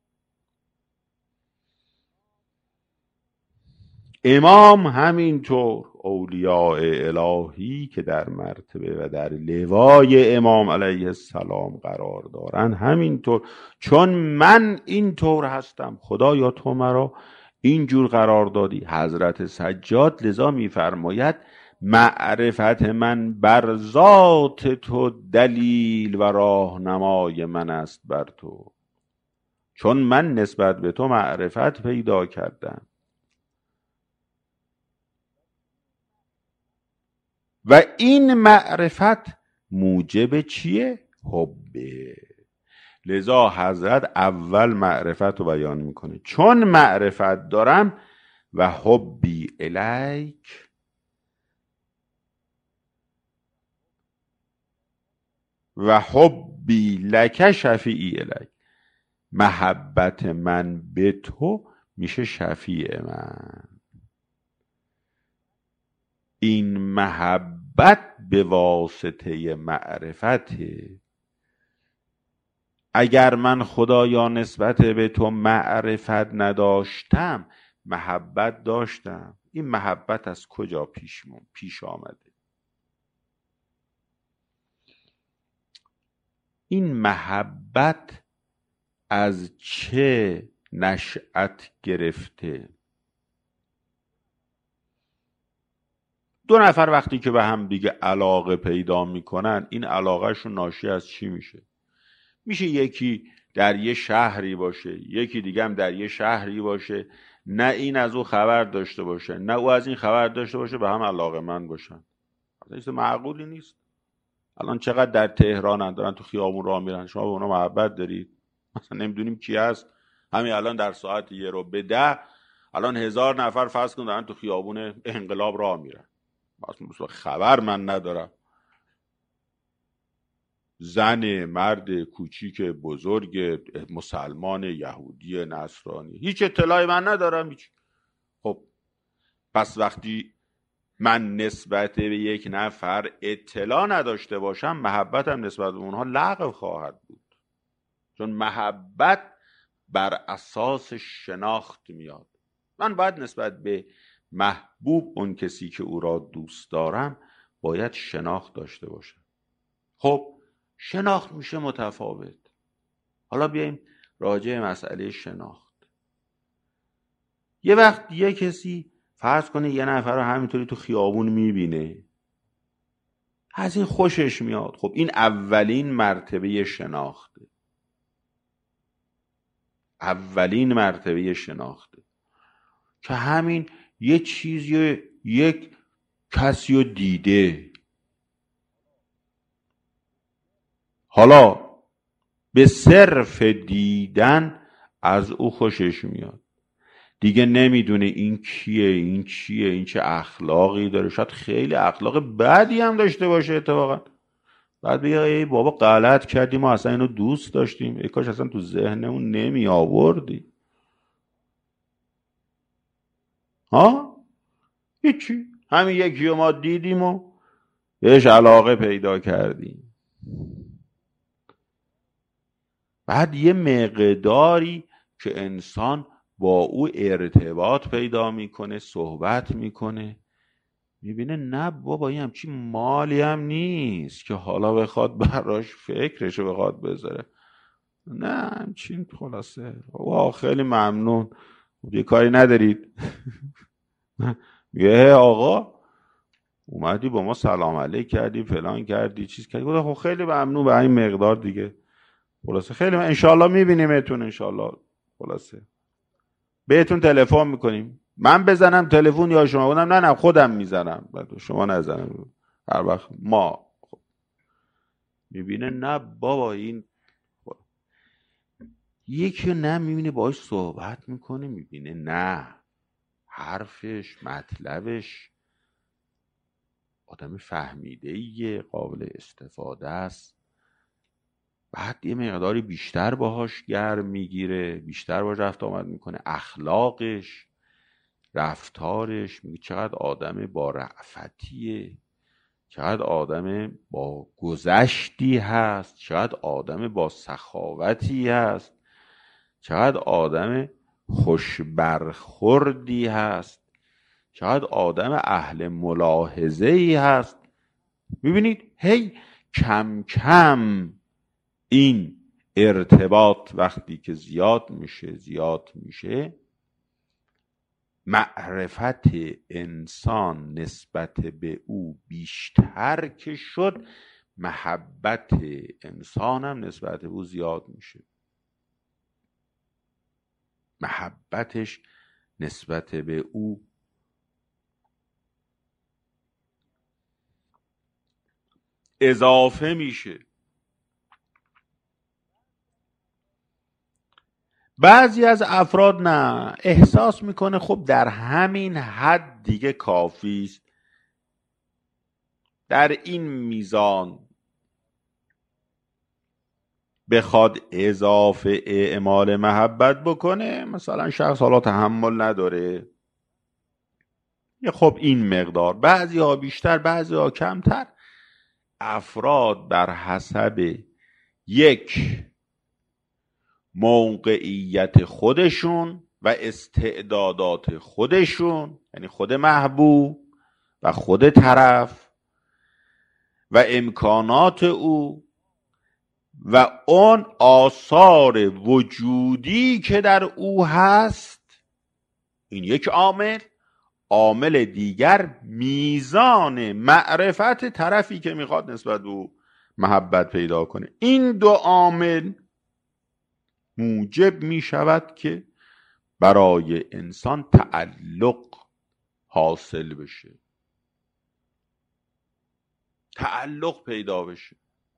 امام همینطور، اولیاء الهی که در مرتبه و در لوای امام علیه السلام قرار دارن همینطور. چون من اینطور هستم خدایا تو مرا اینجور قرار دادی. حضرت سجاد لذا میفرماید معرفت من بر ذات تو دلیل و راهنمای من است بر تو. چون من نسبت به تو معرفت پیدا کردم و این معرفت موجب چیه؟ حبه. لذا حضرت اول معرفت رو بیان میکنه. چون معرفت دارم و حبی الیک و حبی لک شفیعی الیک، محبت من به تو میشه شفیع من. این محبت به واسطه معرفته. اگر من خدایا نسبت به تو معرفت نداشتم، محبت داشتم. این محبت از کجا پیش, پیش آمده؟ این محبت از چه نشأت گرفته؟ دو نفر وقتی که به هم دیگه علاقه پیدا میکنن، این علاقهشون ناشی از چی میشه؟ میشه یکی در یه شهری باشه، یکی دیگه هم در یه شهری باشه، نه این از او خبر داشته باشه نه او از این خبر داشته باشه، به هم علاقه من باشن. اصلا معقولی نیست. الان چقدر در تهران دارن تو خیابون راه میرن، شما به اونا محبت دارید؟ مثلا نمیدونیم کی هست. همین الان در ساعت یه رو به ده الان هزار نفر فرض کن دارن تو خیابون انقلاب راه میرن، اصلا خبر من ندارم. زن، مرد، کوچیک، بزرگ، مسلمان، یهودی، نصرانی، هیچ اطلاعی من ندارم. هیچ. خب پس وقتی من نسبت به یک نفر اطلاع نداشته باشم، محبتم نسبت به اونها لغو خواهد بود. چون محبت بر اساس شناخت میاد. من باید نسبت به محبوب، اون کسی که او را دوست دارم، باید شناخت داشته باشم. خب شناخت میشه متفاوت. حالا بیاییم راجع مسئله شناخت. یه وقت یه کسی فرض کنه یه نفر رو همینطوری تو خیابون میبینه، از این خوشش میاد. خب این اولین مرتبه شناخته. اولین مرتبه شناخته که همین یه چیزی، یک کسی رو دیده، حالا به صرف دیدن از او خوشش میاد. دیگه نمیدونه این کیه، این چیه، این چه اخلاقی داره. شاید خیلی اخلاق بدی هم داشته باشه اتفاقا. بعد بگه ای بابا غلط کردیم، ما اصلا اینو دوست داشتیم، ای کاش اصلا تو ذهنمون نمی آوردی. ها؟ هیچی، همین یکی رو ما دیدیم و بهش علاقه پیدا کردیم. بعد یه مقداری که انسان با او ارتباط پیدا میکنه، صحبت میکنه، میبینه نه بابا این همچین مالی هم نیست که حالا بخواد براش فکرشو بخواد بذاره، نه همچین خلاصه واو خیلی ممنون یه کاری ندارید. یه آقا اومدی با ما سلام علیک کردی فلان کردی چیز کردی، خب خیلی ممنون به این مقدار دیگه، خلاصه خیلی من انشالله میبینیمتون، انشالله خلاصه بهتون تلفن میکنیم، من بزنم تلفن یا شما؟ بودم نه نه خودم میزنم، شما نزنم هر وقت ما. خب. میبینه نه بابا این خب. یکی نه میبینه باهاش صحبت میکنه، میبینه نه حرفش مطلبش آدم فهمیده ایه، قابل استفاده است، بعد یه مقداری بیشتر باهاش گرم میگیره، بیشتر باهاش رفت آمد میکنه، اخلاقش رفتارش، میگه چقدر آدم با رأفتیه، چقدر آدم با گذشتی هست، چقدر آدم با سخاوتی هست، چقدر آدم خوش برخوردی هست، چقدر آدم اهل ملاحظه ای هست. میبینید هی کم کم این ارتباط وقتی که زیاد میشه زیاد میشه معرفت انسان نسبت به او بیشتر که شد، محبت انسان هم نسبت به او زیاد میشه، محبتش نسبت به او اضافه میشه. بعضی از افراد نه، احساس میکنه خب در همین حد دیگه کافی است، در این میزان بخواد اضافه اعمال محبت بکنه، مثلا شخص حالا تحمل نداره، یه خب این مقدار، بعضی ها بیشتر بعضی ها کمتر، افراد بر حسب یک موقعیت خودشون و استعدادات خودشون، یعنی خود محبوب و خود طرف و امکانات او و اون آثار وجودی که در او هست، این یک عامل. عامل دیگر میزان معرفت طرفی که میخواد نسبت به او محبت پیدا کنه. این دو عامل موجب میشود که برای انسان تعلق حاصل بشه، تعلق پیدا بشه.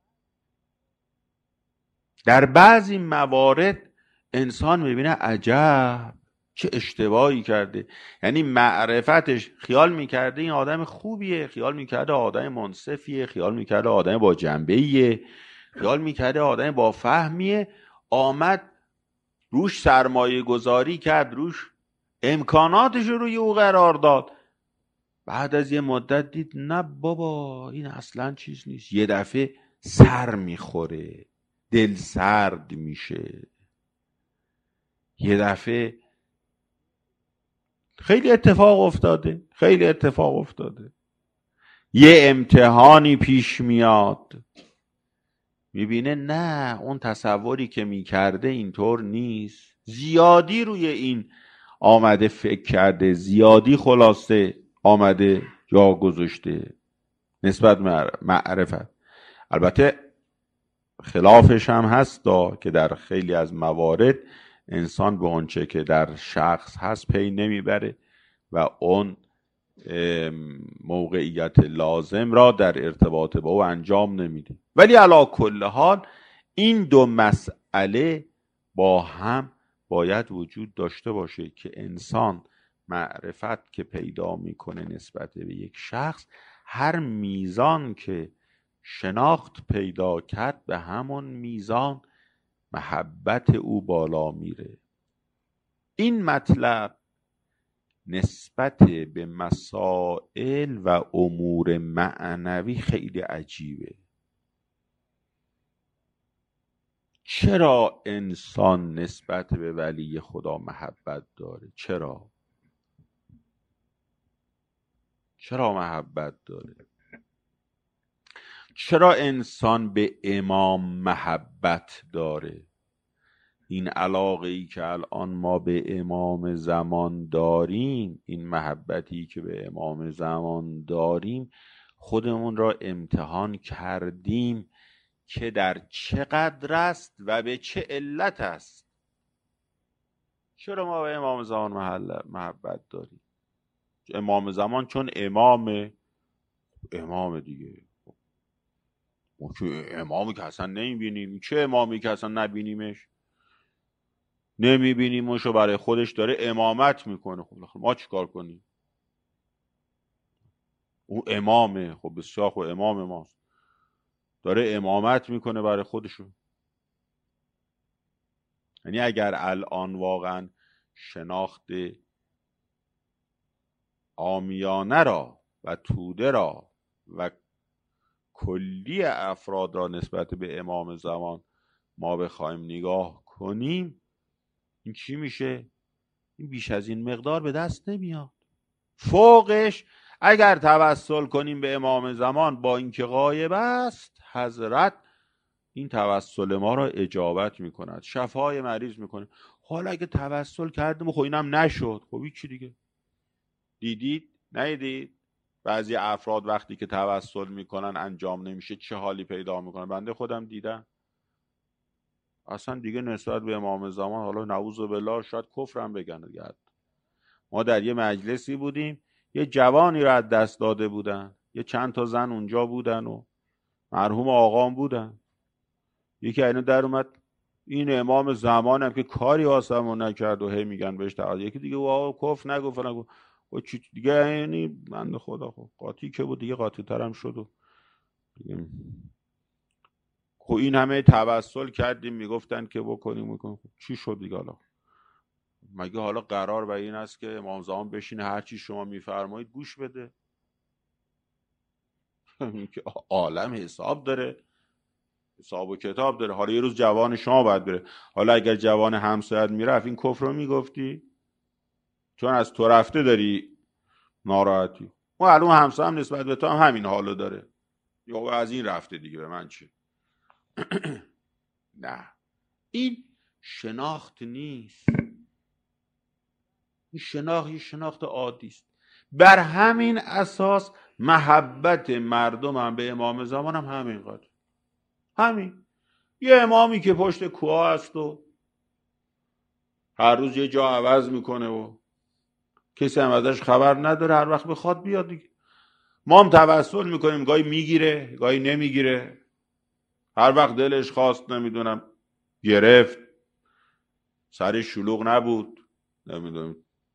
در بعضی موارد انسان میبینه عجب چه اشتباهی کرده، یعنی معرفتش خیال میکرده این آدم خوبیه، خیال میکرده آدم منصفیه، خیال میکرده آدم با جنبهیه، خیال میکرده آدم با فهمیه، آمد روش سرمایه گذاری کرد، روش امکاناتش رو روی او قرار داد، بعد از یه مدت دید نه بابا این اصلا چیز نیست، یه دفعه سر میخوره، دل سرد میشه، یه دفعه خیلی اتفاق افتاده، خیلی اتفاق افتاده، یه امتحانی پیش میاد، میبینه نه اون تصوری که میکرده اینطور نیست، زیادی روی این آمده فکر کرده، زیادی خلاصه آمده جا گذاشته نسبت معرفت. البته خلافش هم هست دا که در خیلی از موارد انسان به آنچه که در شخص هست پی نمیبره و اون موقعیت لازم را در ارتباط با او انجام نمیده، ولی علی کل حال این دو مسئله با هم باید وجود داشته باشه که انسان معرفت که پیدا میکنه نسبت به یک شخص، هر میزان که شناخت پیدا کرد به همون میزان محبت او بالا میره. این مطلب نسبت به مسائل و امور معنوی خیلی عجیبه. چرا انسان نسبت به ولی خدا محبت داره؟ چرا؟ چرا محبت داره؟ چرا انسان به امام محبت داره؟ این علاقه ای که الان ما به امام زمان داریم، این محبتی که به امام زمان داریم، خودمون را امتحان کردیم که در چقدر است و به چه علت است؟ چرا ما به امام زمان محبت داریم؟ امام زمان چون امام امام دیگه، ما که امامی که اصلا نمیبینیم. چه امامی که اصلا نبینیمش، نمیبینیمش و برای خودش داره امامت میکنه. خب ما چیکار کنیم؟ او امامه، خب بسیار خب امام ماست، داره امامت میکنه برای خودشون. یعنی اگر الان واقعا شناخت عامیانه را و توده را و کلی افراد را نسبت به امام زمان ما بخوایم نگاه کنیم، این چی میشه؟ این بیش از این مقدار به دست نمیاد. فوقش اگر توسل کنیم به امام زمان با اینکه غایب است، حضرت این توسل ما را اجابت میکند، شفای مریض میکنه. حالا اگه توسل کردیم خب اینم نشد، خب چی دیگه؟ دیدید؟ ندیدید؟ بعضی افراد وقتی که توسل میکنن انجام نمیشه چه حالی پیدا میکنن؟ بنده خودم دیدم. اصلا دیگه نسبت به امام زمان حالا نعوذ بالله شاید کفرم بگن. ما در یه مجلسی بودیم، یه جوانی رو از دست داده بودن، یه چند تا زن اونجا بودن و مرحوم آقام بودن. یکی اینو در اومد، این امام زمانم که کاری واسمون نکرد و هی میگن بهش تعالی. یکی دیگه واو کف نگو فلان گفت و چی دیگه، یعنی بنده خدا خب قاطی که بود دیگه، قاطی ترم شد و دیگه. خب این همه توسل کردیم میگفتن که بکنیم میکنیم، خب چی شد دیگه؟ حالا مگه حالا قرار بر این است که امام زمان بشینه هر چی شما میفرمایید گوش بده؟ که عالم حساب داره، حساب و کتاب داره. حالا یه روز جوان شما باید بره، حالا اگر جوان همسایت میرفت این کفر رو میگفتی؟ چون از تو رفته داری ناراحتی. معلوم همسایه هم نسبت به تو هم همین حالو داره، یا از این رفته دیگه به من چه؟ نه، این شناخت نیست. این شناخت شناخت عادی است. بر همین اساس محبت مردم هم به امام زمان هم همین قدر. همین یه امامی که پشت کوه است و هر روز یه جا عوض میکنه و کسی هم ازش خبر نداره، هر وقت بخواد بیاد دیگه. ما هم توسل میکنیم، گاهی میگیره گاهی نمیگیره، هر وقت دلش خواست نمیدونم گرفت، سرش شلوغ نبود نمیدونم.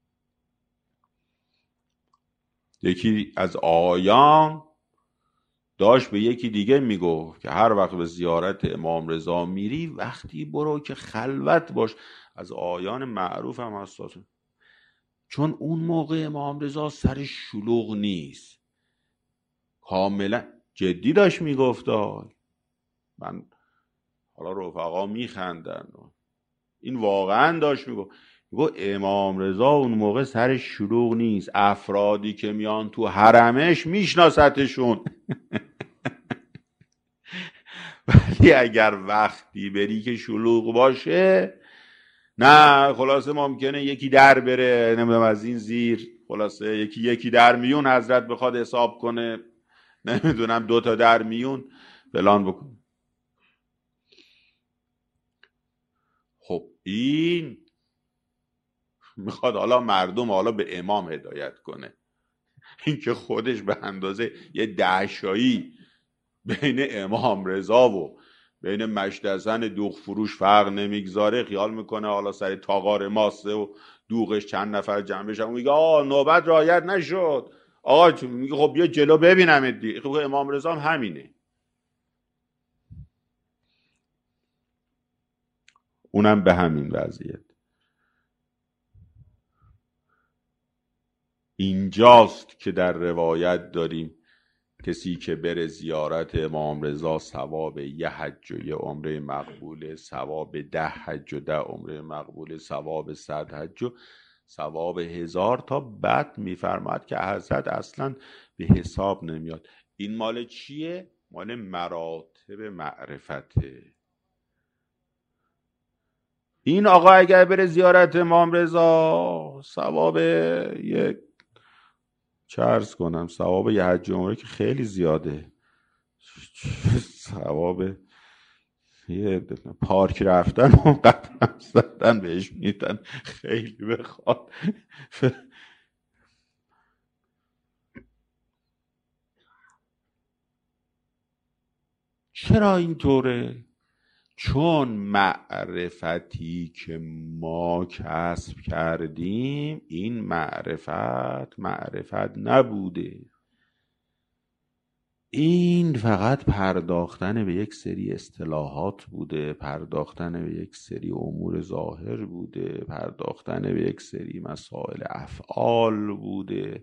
یکی از آیان داشت به یکی دیگه میگفت که هر وقت به زیارت امام رضا میری وقتی برو که خلوت باش. از آیان معروف هم هست، چون اون موقع امام رضا سرش شلوغ نیست. کاملا جدی داشت میگفت. من حالا رفقا میخندن، این واقعا داشت میگفت. میگو امام رضا اون موقع سرش شلوغ نیست، افرادی که میان تو حرمش میشناستشون. ولی اگر وقتی بری که شلوغ باشه، نه خلاصه ممکنه یکی در بره نمیدونم از این زیر، خلاصه یکی یکی در میون حضرت بخواد حساب کنه، نمیدونم دو تا در میون فلان بکن. خب این میخواد حالا مردم حالا به امام هدایت کنه، این که خودش به اندازه یه دهشایی بین امام رضا و بین مشتزن دوغ فروش فرق نمیگذاره، خیال میکنه حالا سر تاغار ماسه و دوغش چند نفر جمع بشن، میگه آه نوبت رعایت نشد، آقا میگه خب بیا جلو ببینم دی. خب امام رضا هم همینه، اونم به همین وضعیت. اینجاست که در روایت داریم کسی که بره زیارت امام رضا ثواب یه حج و یه عمره مقبوله، ثواب ده حج و ده عمره مقبوله، ثواب صد حج و ثواب هزار تا. بعد میفرماد که حضرت اصلا به حساب نمیاد. این مال چیه؟ مال مراتب معرفته. این آقا اگر بره زیارت امام رضا ثواب یک چه عرض کنم ثواب یه حج عمره که خیلی زیاده، ثواب یه پارک رفتن و قدم زدن بهش میدن خیلی بخواد. چرا اینطوره؟ چون معرفتی که ما کسب کردیم این معرفت معرفت نبوده. این فقط پرداختن به یک سری اصطلاحات بوده، پرداختن به یک سری امور ظاهر بوده، پرداختن به یک سری مسائل افعال بوده،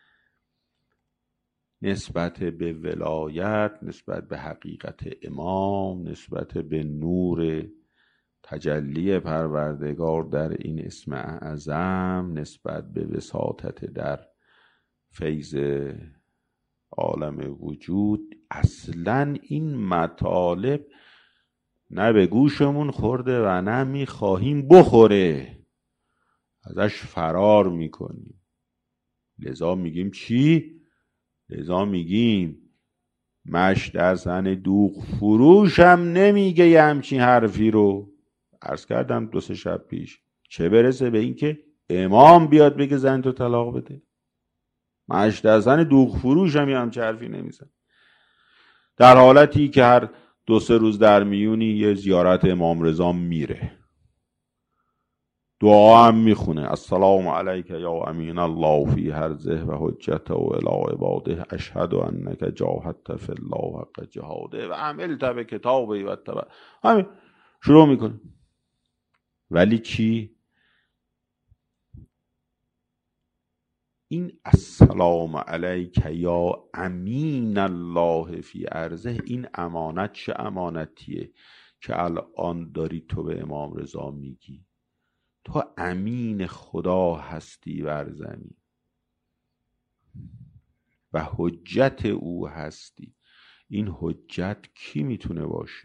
نسبت به ولایت، نسبت به حقیقت امام، نسبت به نور تجلی پروردگار در این اسم اعظم، نسبت به وساطت در فیض عالم وجود. اصلا این مطالب نه به گوشمون خورده و نه میخواهیم بخوره، ازش فرار میکنیم. لذا میگیم چی؟ لذا میگیم مشت حسن دوغ فروشم نمیگه یه همچین حرفی رو. عرض کردم دو سه شب پیش، چه برسه به این که امام بیاد بگه زن تو طلاق بده. مشت حسن دوغ فروشم یه همچین حرفی نمیزن، در حالتی که هر دو سه روز در میونی یه زیارت امام رضا میره، دعا هم میخونه السلام علیک یا امین الله فی هرزه و حجته و الی عباده اشهد انک جاهدت فی الله حق جهاده و عملت بکتابه و تبع. همین شروع میکنه. ولی چی؟ این السلام علیک یا امین الله فی ارضه، این امانت چه امانتیه که الان داری تو به امام رضا میگی؟ تو امین خدا هستی بر زمین و حجت او هستی. این حجت کی میتونه باشه؟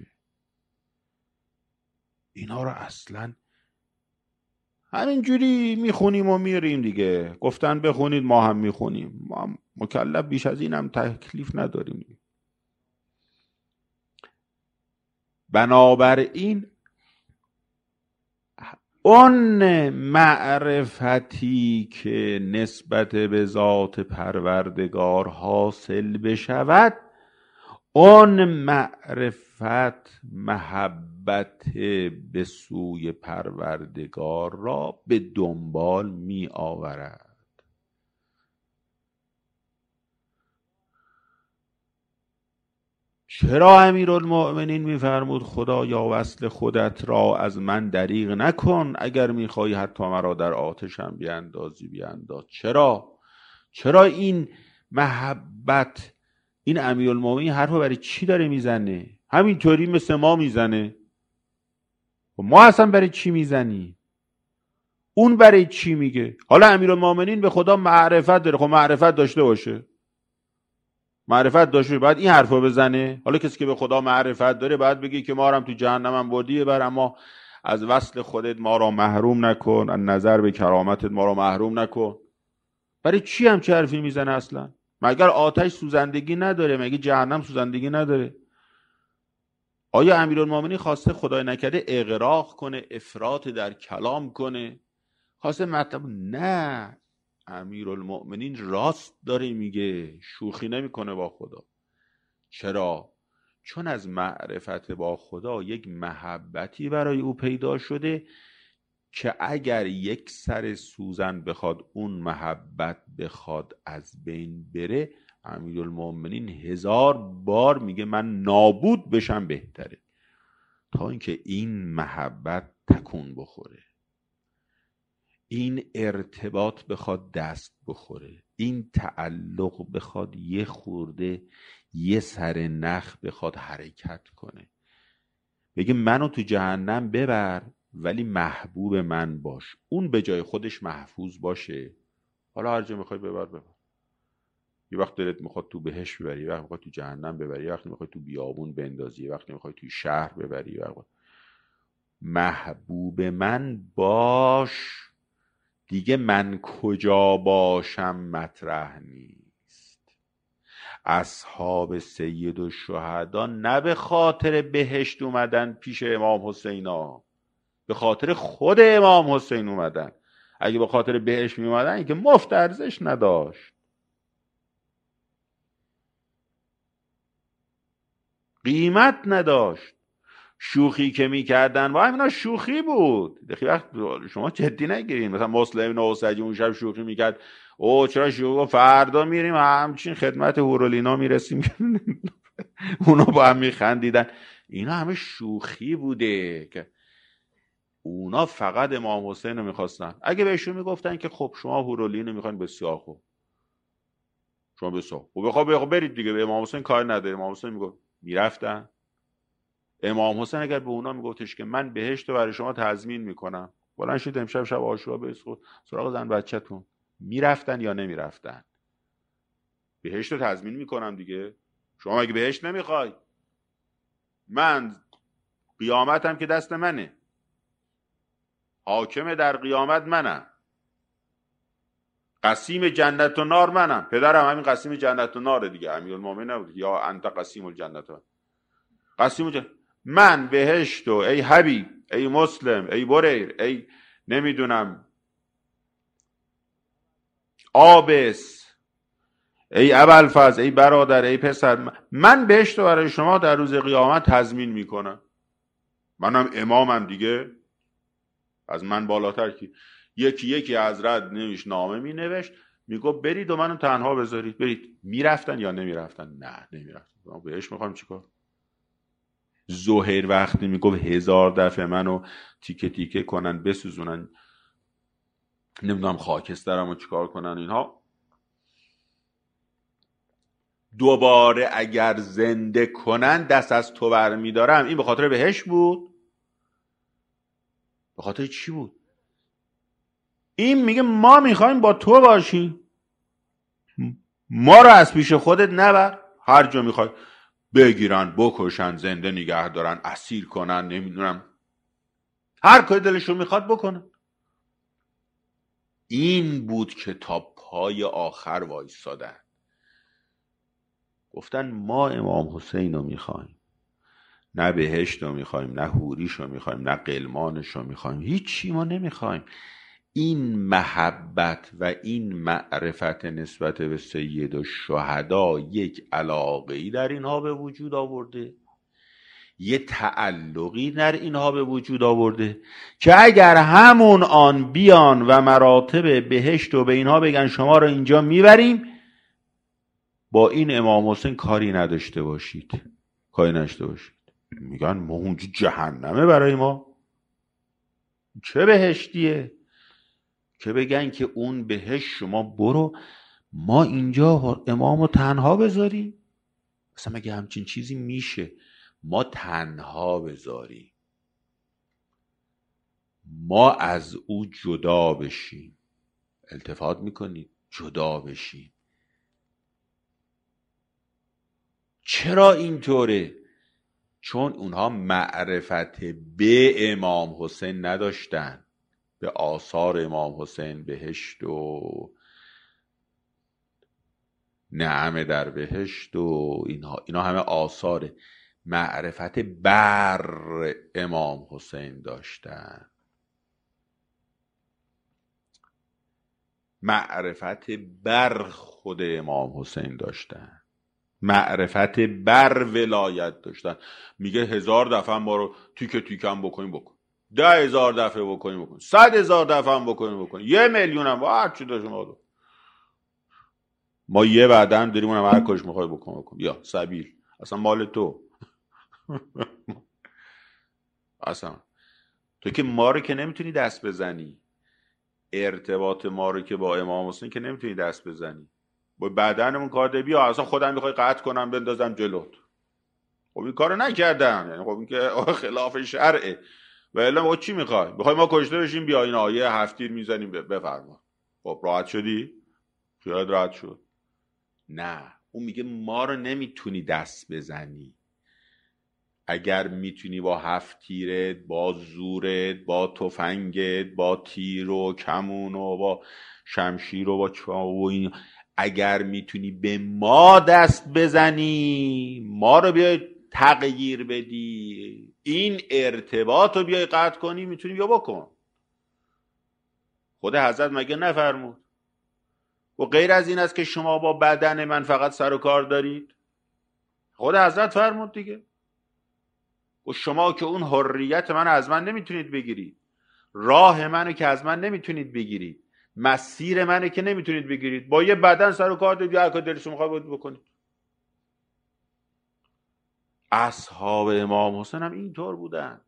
اینا رو اصلا همینجوری میخونیم و میریم دیگه. گفتن بخونید ما هم میخونیم، ما هم مکلف بیش از این هم تکلیف نداریم. بنابراین اون معرفتی که نسبت به ذات پروردگار حاصل بشود، اون معرفت محبت به سوی پروردگار را به دنبال می آورد. چرا امیرالمؤمنین میفرمود خدایا وصل خودت را از من دریغ نکن، اگر میخوایی حتی مرا در آتشم بیاندازی بیانداز. چرا؟ چرا این محبت؟ این امیرالمؤمنین حرفو برای چی داره میزنه؟ همینطوری مثل ما میزنه. ما اصلا برای چی میزنی؟ اون برای چی میگه؟ حالا امیرالمؤمنین به خدا معرفت داره، خب معرفت داشته باشه، معرفت داشته باید این حرفو بزنه. حالا کسی که به خدا معرفت داره باید بگه که ما رو هم تو جهنم هم بردی، بر اما از وصل خودت ما را محروم نکن، از نظر به کرامتت ما را محروم نکن. برای چی هم چه حرفی میزنه اصلا؟ مگر آتش سوزندگی نداره؟ مگه جهنم سوزندگی نداره؟ آیا امیرالمؤمنین خواسته خدای نکرده اغراق کنه، افراط در کلام کنه، خواسته مطلب؟ نه، امیرالمؤمنین راست داره میگه، شوخی نمیکنه با خدا. چرا؟ چون از معرفت با خدا یک محبتی برای او پیدا شده که اگر یک سر سوزن بخواد اون محبت بخواد از بین بره، امیرالمؤمنین هزار بار میگه من نابود بشم بهتره تا اینکه این محبت تکون بخوره، این ارتباط بخواد دست بخوره. این تعلق بخواد یه خورده یه سر نخ بخواد حرکت کنه، بگه منو تو جهنم ببر ولی محبوب من باش، اون به جای خودش محفوظ باشه، حالا هر جا میخوای ببر ببر. یه وقت دلت میخواد تو بهشت ببری، یه وقت میخواد تو جهنم ببری، یه وقت میخواد تو بیابون بندازی، یه وقت میخواد تو شهر ببری، یه وقت محبوب من باش. دیگه من کجا باشم مطرح نیست. اصحاب سید الشهدا نه به خاطر بهشت اومدن پیش امام حسینا، به خاطر خود امام حسین اومدن. اگه به خاطر بهشت می اومدن که مفت ارزش نداشت، قیمت نداشت. شوخی که میکردن و اینا شوخی بود، دقیقا وقت شما جدی نگیرین. مثلا مسلم نوسجی اون شب شوخی میکرد، او چرا شوخی، فردا میریم همچین خدمت هورولینا میرسیم اونا با هم میخندیدن. اینا همه شوخی بوده که اونا فقط امام حسین رو میخواستن. اگه بهشون میگفتن که خب شما هورولین رو میخواین، بسیار خوب، شما بسیار خوب بخواه برید دیگه، به امام حسین کار نداره. امام حسین میگفت میرفتن. امام حسین اگر به اونا میگفتش که من بهشت رو برای شما تضمین میکنم، بلند شید امشب شب عاشورا برید سراغ زن بچه‌تون، میرفتن یا نمیرفتن؟ بهشت رو تضمین میکنم دیگه. شما اگه بهشت نمیخوای، من قیامتم که دست منه، حاکم در قیامت منم، قسیم جنت و نار منم، پدرم همین قسیم جنت و ناره دیگه، امیرالمومنین نبود یا انت قسیم الجنت، قسیم جنت. من بهشت و ای حبیب، ای مسلم، ای بریر، ای نمیدونم آبس، ای ابوالفضل، ای برادر، ای پسر، من بهشت رو برای شما در روز قیامت تضمین میکنم. منم امامم دیگه، از من بالاتر کی؟ یکی یکی حضرت نویش نامه می نوشت، میگو برید و منو تنها بذارید، برید. میرفتن یا نمیرفتن؟ نه نمیرفتن. بهش میخوام چیکار؟ زهیر وقتی میگو هزار دفعه منو تیکه تیکه کنن بسوزونن، نمیدونم خاکسترمو چیکار کنن اینها، دوباره اگر زنده کنن دست از تو برمیدارم. این به خاطر بهش بود؟ به خاطر چی بود؟ این میگه ما میخوایم با تو باشیم، ما رو از پیش خودت نبر، هر جا میخوای بگیرن بکشن زنده نگه دارن اسیر کنن، نمیدونم هر کاری دلشون میخواد بکنن. این بود که تا پای آخر وایسادن، گفتن ما امام حسین رو میخوایم، نه بهشت رو میخوایم، نه حوریش رو میخوایم، نه قلمانش رو میخوایم، هیچی ما نمیخوایم. این محبت و این معرفت نسبت به سید الشهدا یک علاقه‌ای در اینها به وجود آورده، یه تعلقی در اینها به وجود آورده که اگر همون آن بیان و مراتب بهشت و به اینها بگن شما رو اینجا میبریم، با این امام حسین کاری نداشته باشید، کاری نداشته باشید. میگن ما اونجا جهنمه برای ما، چه بهشتیه که بگن که اون بهشت شما برو، ما اینجا امامو تنها بذاریم؟ اصلا مگه همچین چیزی میشه؟ ما تنها بذاریم، ما از او جدا بشیم. التفات میکنید؟ جدا بشیم. چرا اینطوره؟ چون اونها معرفت به امام حسین نداشتن، به آثار امام حسین، بهشت و نعم در بهشت و اینها، اینا همه آثار معرفت بر امام حسین داشتن، معرفت بر خود امام حسین داشتن، معرفت بر ولایت داشتن. میگه هزار دفعه هم ما رو تیکه تیکه هم بکنیم بکن، ده هزار دفعه بکنیم بکن، صد هزار دفعه هم بکنیم بکن، یه میلیون هم هر چی داشت ما دو. ما یه وعده هم داریم، اونم هر کارش میخوای بکن بکن، یا سبیل اصلا مال تو اصلا تو که ما رو که نمیتونی دست بزنی. ارتباط ما رو که با امام حسین که نمیتونی دست بزنی. با بدنمون کار ده، بیا اصلا خودم میخوای قطع کنم بندازم جلوت، خب این کارو نکردم، یعنی خب این که خلاف شرعه. و الا ما چی میخوای؟ میخوای ما کشته بشیم؟ بیا این آیه هفتیر میزنیم بفرما. خب راحت شدی؟ خیالت راحت شد؟ نه، اون میگه ما رو نمیتونی دست بزنی. اگر میتونی با هفتیرت، با زورت، با تفنگت، با تیر و کمون و با شمشیر و با چاقو و این، اگر میتونی به ما دست بزنی، ما رو بیای تغییر بدی، این ارتباط رو بیای قطع کنی، میتونی بیا بکن. خود حضرت مگه نفرمود و غیر از این است که شما با بدن من فقط سر و کار دارید؟ خود حضرت فرمود دیگه. و شما که اون حریت من از من نمیتونید بگیرید، راه منو که از من نمیتونید بگیرید، مسیر منو که نمیتونید بگیرید، با یه بدن سر و کار دارید، هر کار دلتون میخواد بکنید. اصحاب امام حسین هم اینطور بودن،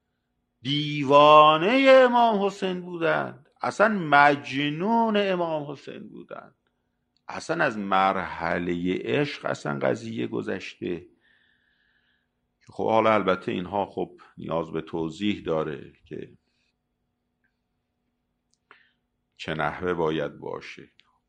دیوانه امام حسین بودن، اصلا مجنون امام حسین بودن، اصلا از مرحله عشق اصلا قضیه گذشته. خب حالا البته اینها خب نیاز به توضیح داره که چه نحوه باید باشه.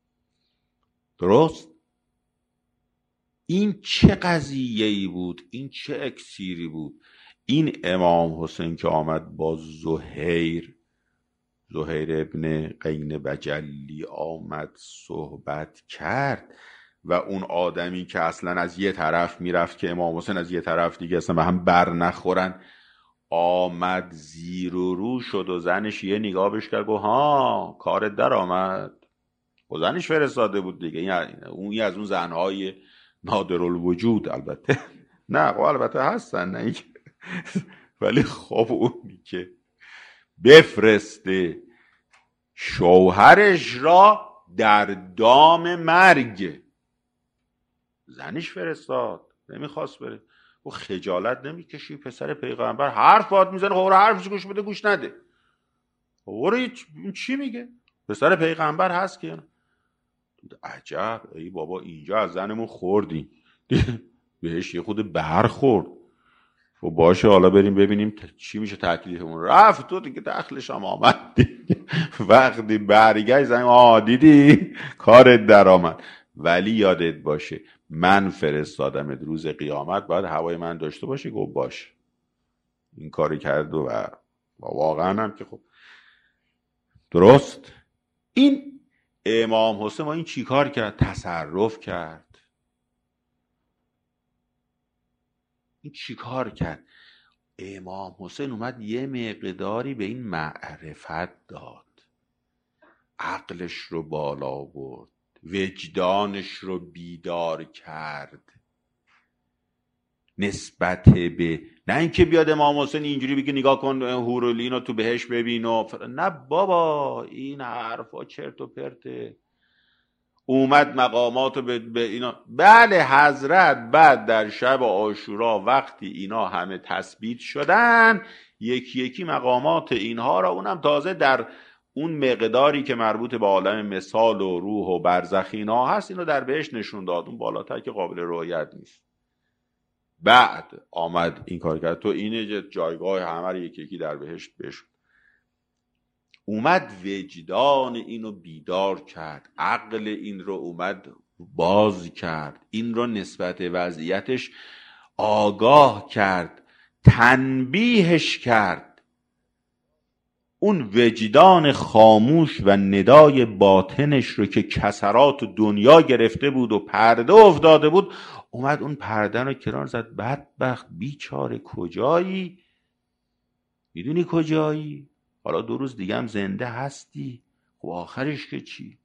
درست؟ این چه قضیه‌ای بود؟ این چه اکسیری بود؟ این امام حسین که آمد با زهیر زهیر ابن قین بجلی آمد صحبت کرد و اون آدمی که اصلا از یه طرف میرفت که امام حسین از یه طرف دیگه اصلا به هم بر نخورن، آمد زیر و رو شد و زنش یه نگاه بهش کرد، گفت ها کارت در آمد. و زنش فرستاده بود دیگه، این اون از اون زنهای نادرالوجود البته نه خب البته هستن، نه ولی خب اونی که بفرسته شوهرش را در دام مرگ، زنش فرستاد، نمیخواست بره. و خجالت نمیکشی پسر پیغمبر حرف باد میزنه، خب حرفش گوش بده گوش نده، خب چی میگه؟ پسر پیغمبر هست که عجب، ای بابا اینجا از زنمون خوردیم بهش یه خود برخورد و باشه حالا بریم ببینیم چی میشه تکلیفمون. رفت تو دیگه دخلش هم آمد دیگه. وقتی برگشت زنیم آه دیدی کارت در آمد، ولی یادت باشه من فرستادمت، روز قیامت باید هوای من داشته باشه. گفت باشه، این کاری کرد و واقعا هم که خب درست. این امام حسین ما این چی کار کرد؟ تصرف کرد. این چی کار کرد؟ امام حسین اومد یه مقداری به این معرفت داد، عقلش رو بالا برد، وجدانش رو بیدار کرد نسبت به، نه اینکه بیاد امام حسین اینجوری بگه نگاه کن هورولین رو تو بهش ببین و فر... نه بابا این حرفا چرت و پرته. اومد مقامات به, به اینا، بله حضرت بعد در شب عاشورا وقتی اینا همه تثبیت شدن یکی یکی مقامات اینها را، اونم تازه در اون مقداری که مربوط به عالم مثال و روح و برزخ اینا هست، اینو در بهش نشون داد، اون بالاتر که قابل رؤیت نیست. بعد آمد این کار کرد، تو اینه جایگاه همه رو یکی یکی در بهشت بشون. اومد وجدان اینو بیدار کرد، عقل این رو اومد باز کرد، این رو نسبت وضعیتش آگاه کرد، تنبیهش کرد. اون وجدان خاموش و ندای باطنش رو که کسرات و دنیا گرفته بود و پرده افتاده بود، اومد اون پرده رو کنار زد. بدبخت بیچاره کجایی؟ میدونی کجایی؟ حالا دو روز دیگه هم زنده هستی، خب آخرش که چی؟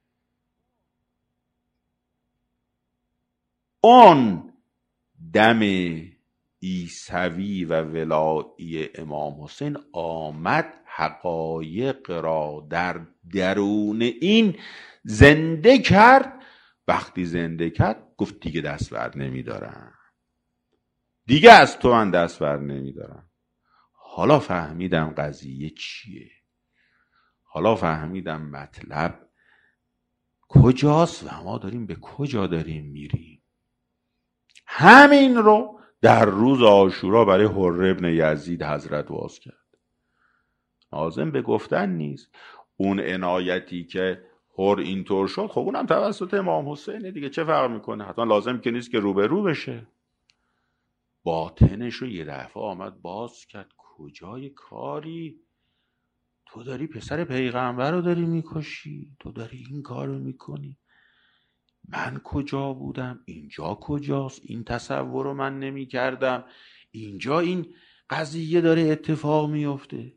اون دم عیسوی و ولایی امام حسین آمد حقایق را در درون این زنده کرد. وقتی زنده کرد گفت دیگه دست بر نمیدارم، دیگه از تو من دست بر نمیدارم. حالا فهمیدم قضیه چیه، حالا فهمیدم مطلب کجاست و ما داریم به کجا داریم میریم. همین رو در روز عاشورا برای حر ابن یزید حضرت واز کرد. لازم به گفتن نیست اون عنایتی که حر اینطور شد، خب اونم توسط امام حسینه دیگه، چه فرق میکنه؟ حتما لازم که نیست که رو به رو بشه. باطنش رو یه دفعه آمد باز کرد. کجای کاری؟ تو داری پسر پیغمبر رو داری میکشی، تو داری این کار رو میکنی. من کجا بودم؟ اینجا کجاست؟ این تصور رو من نمی کردم. اینجا این قضیه داره اتفاق میفته.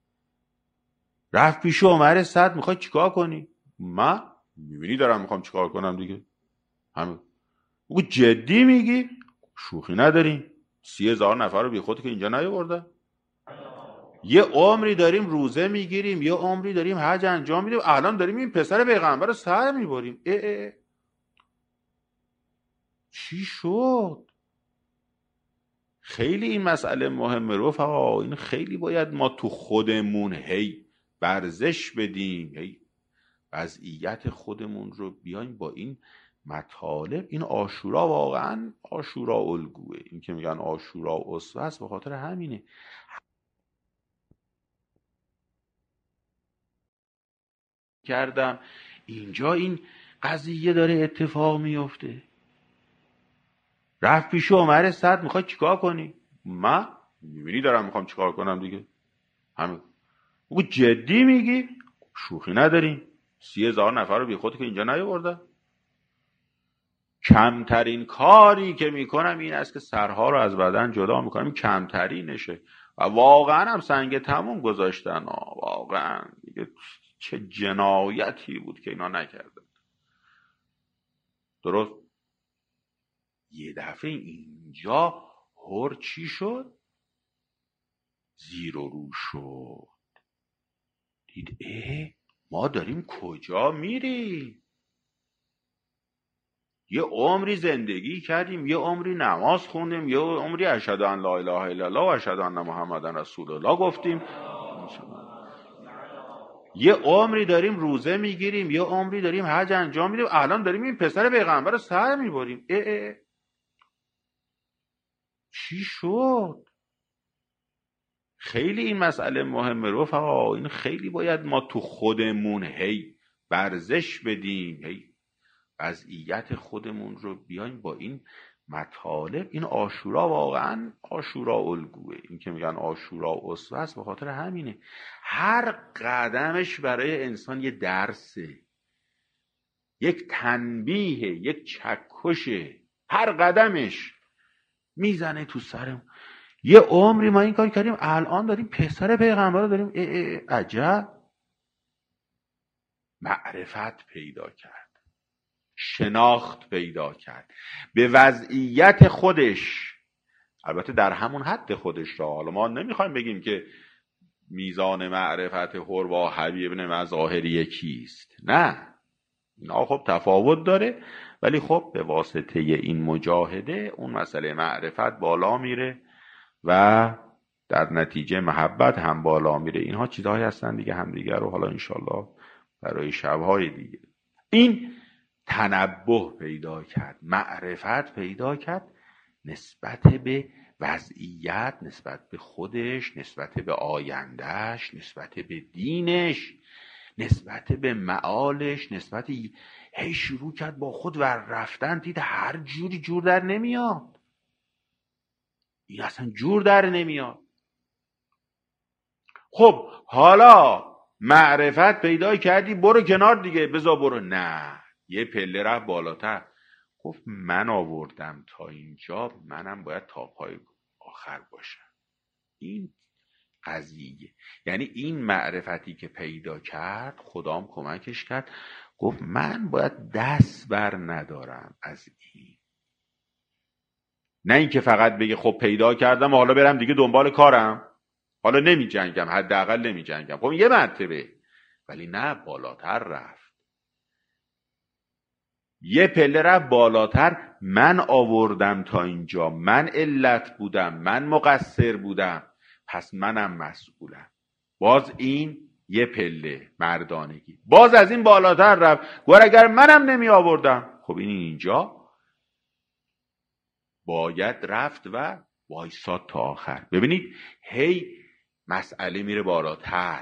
رفت پیش عمر صد، میخوای چیکار کنی؟ من میبینی دارم میخوام چیکار کنم دیگه. همین. او جدی میگی؟ شوخی نداریم. سی هزار نفر رو بی خود که اینجا نیاورده. یه عمری داریم روزه میگیریم، یه عمری داریم حج انجام میدیم، الان داریم این پسر پیغمبر رو سر میبریم. اه اه. چی شد؟ خیلی این مسئله مهمه رفقا. این خیلی باید ما تو خودمون هی ورزش بدیم، هی وضعیت خودمون رو بیایم با این مطالب. این عاشورا واقعا عاشورا الگوه. این که میگن عاشورا اسوه است به خاطر همینه. کردم اینجا این قضیه داره اتفاق میفته. رفت پیش عمر صد، میخوای چیکار کنی؟ من میبینی دارم میخوام چیکار کنم دیگه. همین. او جدی میگی؟ شوخی نداریم. سی هزار نفر رو بی خود که اینجا نیاورده. کمترین کاری که میکنم این است که سرها رو از بدن جدا میکنم. این کمترینشه و واقعا هم سنگ تموم گذاشتن. واقعا دیگه چه جنایتی بود که اینا نکردن. درست یه دفعه اینجا هر چی شد؟ زیر و رو شد. دید اه ما داریم کجا میریم؟ یه عمری زندگی کردیم، یه عمری نماز خوندیم، یه عمری اشهد ان لا اله الا الله و اشهد ان محمدن رسول الله گفتیم، یه عمری داریم روزه میگیریم، یه عمری داریم حج انجام میدیم، الان داریم این پسر پیغمبر رو سر میبریم. اه اه. چی شد؟ خیلی این مسئله مهمه رفقا. این خیلی باید ما تو خودمون هی ورزش بدیم، هی وضعیت خودمون رو بیایم با این مطالب. این عاشورا واقعا عاشورا الگوه. این که میگن عاشورا اسوه است به خاطر همینه. هر قدمش برای انسان یه درسه، یک تنبیه، یک چکشه. هر قدمش میزنه تو سرم. یه عمری ما این کار کردیم، الان داریم پسر پیغمبر رو داریم. اه اه عجب. معرفت پیدا کرد، شناخت پیدا کرد به وضعیت خودش، البته در همون حد خودش را. حالا ما نمیخوایم بگیم که میزان معرفت حر با حبیب بن مظاهر یکیست، نه، اینا خب تفاوت داره، ولی خب به واسطه این مجاهده اون مسئله معرفت بالا میره و در نتیجه محبت هم بالا میره. اینها چیزهایی هستن دیگه همدیگه رو حالا انشالله برای شبهای دیگه. این تنبه پیدا کرد، معرفت پیدا کرد نسبت به وضعیت، نسبت به خودش، نسبت به آیندهش، نسبت به دینش، نسبت به معالش، نسبت هی شروع کرد با خود ور رفتن. دید هر جوری جور در نمیاد، این اصلا جور در نمیاد. خب حالا معرفت پیدا کردی، برو کنار دیگه، بذار برو. نه، یه پله رفت بالاتر. گفت من آوردم تا اینجا، منم باید تا پای آخر باشم. این قضیه، یعنی این معرفتی که پیدا کرد، خدام کمکش کرد، گفت من باید دست بر ندارم از این. نه اینکه فقط بگه خب پیدا کردم و حالا برم دیگه دنبال کارم، حالا نمی جنگم، حداقل نمی جنگم. خب یه مرتبه، ولی نه، بالاتر رفت. یه پله رفت بالاتر. من آوردم تا اینجا، من علت بودم، من مقصر بودم، پس منم مسئولم. باز این یه پله مردانگی. باز از این بالاتر رفت، گویا اگر منم نمی آوردم، خب این اینجا باید رفت و وایساد تا آخر. ببینید هی مسئله میره بالاتر.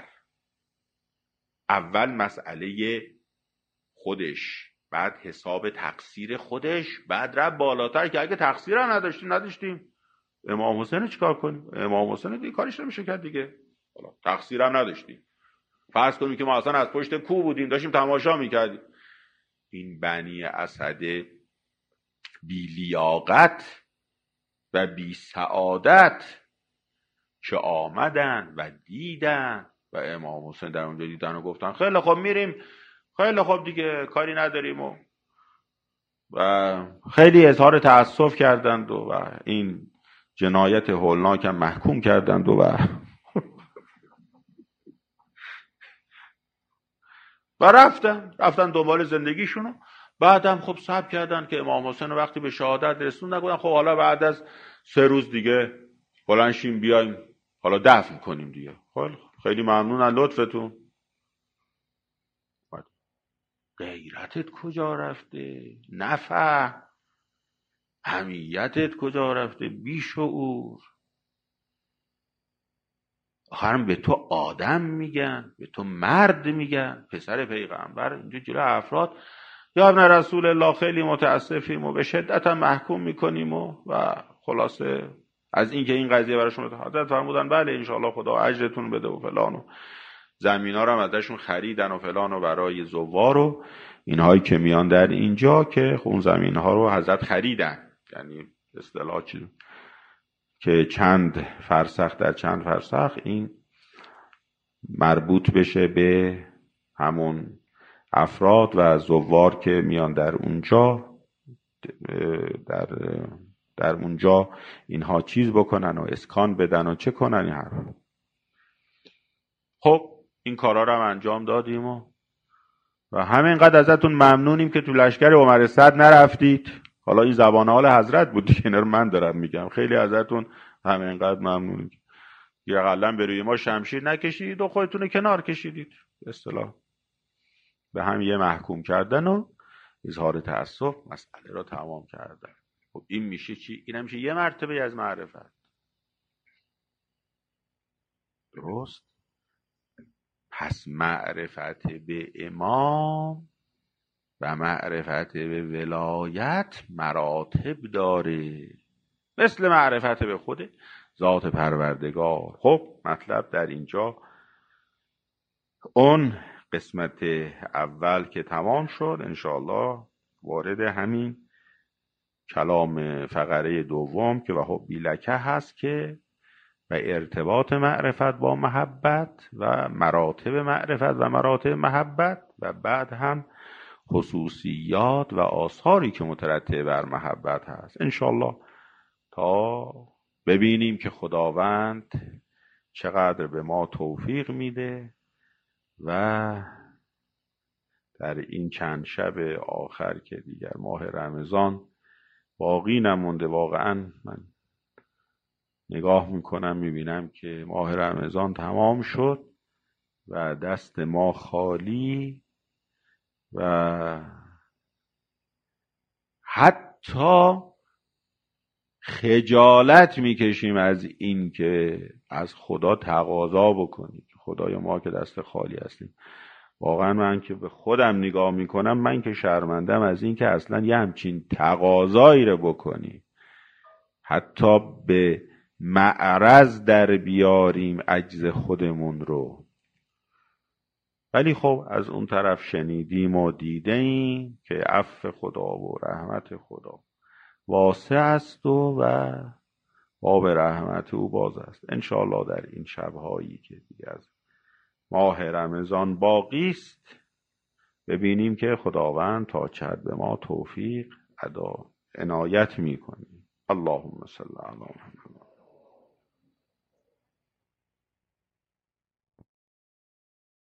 اول مسئله خودش، بعد حساب تقصیر خودش، بعد رفت بالاتر که اگه تقصیر هم نداشتیم نداشتیم امام حسین چیکار کنیم؟ امام حسین دیگه کارش نمیشه کرد دیگه. حالا تقصیر هم نداشتیم، فرض کنیم که ما اصلا از پشت کو بودیم داشتیم تماشا میکردیم. این بنی اسد بی لیاقت و بی سعادت که آمدن و دیدن و امام حسین در اونجا دیدن و گفتن خیلی خب میریم، خیلی خب دیگه کاری نداریم و و خیلی اظهار تأسف کردند و, و این جنایت هولناک هم محکوم کردند و, و و رفتن رفتن دنبال زندگیشونو. بعدم خب صبر کردن که امام حسین وقتی به شهادت رسوندن گفتن خب حالا بعد از سه روز دیگه بلند شیم بیایم حالا دفن کنیم دیگه. خیلی خیلی ممنونم لطفتون. غیرتت کجا رفته؟ نفع حمیتت کجا رفته؟ بیشعور. آخرم به تو آدم میگن، به تو مرد میگن، پسر پیغمبر. اینجا جلو افراد یا ابن رسول الله خیلی متاسفیم و به شدت هم محکوم میکنیم و, و خلاصه از اینکه این قضیه براشون حضرت فرمودن بله انشاءالله خدا اجرتون بده و فلان و زمینا رو هم ازشون خریدن و فلان و برای زوار و اینهایی که میان در اینجا که اون زمین ها رو حضرت خریدن. یعنی اصطلاح چیز که چند فرسخ در چند فرسخ این مربوط بشه به همون افراد و زوار که میان در اونجا در در اونجا اینها چیز بکنن و اسکان بدن و چه کنن. این حرف. خب این کارا رو هم انجام دادیم و و همینقدر ازتون ممنونیم که تو لشکر عمر صد نرفتید. حالا این زبان حال حضرت بود که اینا رو من دارم میگم. خیلی ازتون همینقدر ممنونیم که اقلا به روی ما شمشیر نکشید و خودتون کنار کشیدید. اصطلاح به هم یه محکوم کردن و اظهار تأسف مسئله رو تمام کردن. خب این میشه چی؟ این میشه یه مرتبه از معرفت. درست؟ پس معرفت به امام و معرفت به ولایت مراتب داره، مثل معرفت به خود ذات پروردگار. خب مطلب در اینجا اون قسمت اول که تمام شد، انشاءالله وارد همین کلام فقره دوم که وهو بیلکه هست که و ارتباط معرفت با محبت و مراتب معرفت و مراتب محبت و بعد هم خصوصیات و آثاری که مترتب بر محبت هست انشاءالله، تا ببینیم که خداوند چقدر به ما توفیق میده و در این چند شب آخر که دیگر ماه رمضان باقی نمونده. واقعا من نگاه میکنم میبینم که ماه رمضان تمام شد و دست ما خالی و حتی خجالت میکشیم از این که از خدا تقاضا بکنیم. خدای ما که دست خالی هستیم. واقعا من که به خودم نگاه میکنم من که شرمندم از این که اصلا یه همچین تقاضایی رو بکنیم، حتی به معرض در بیاریم عجز خودمون رو. ولی خب از اون طرف شنیدیم و دیدیم که عفو خدا و رحمت خدا واسع است و, و باب رحمت او باز است. انشاءالله در این شبهایی که دیگه از ماه رمضان باقی است ببینیم که خداوند تا چقدر به ما توفیق عطا عنایت میکنه. اللهم صل علی محمد.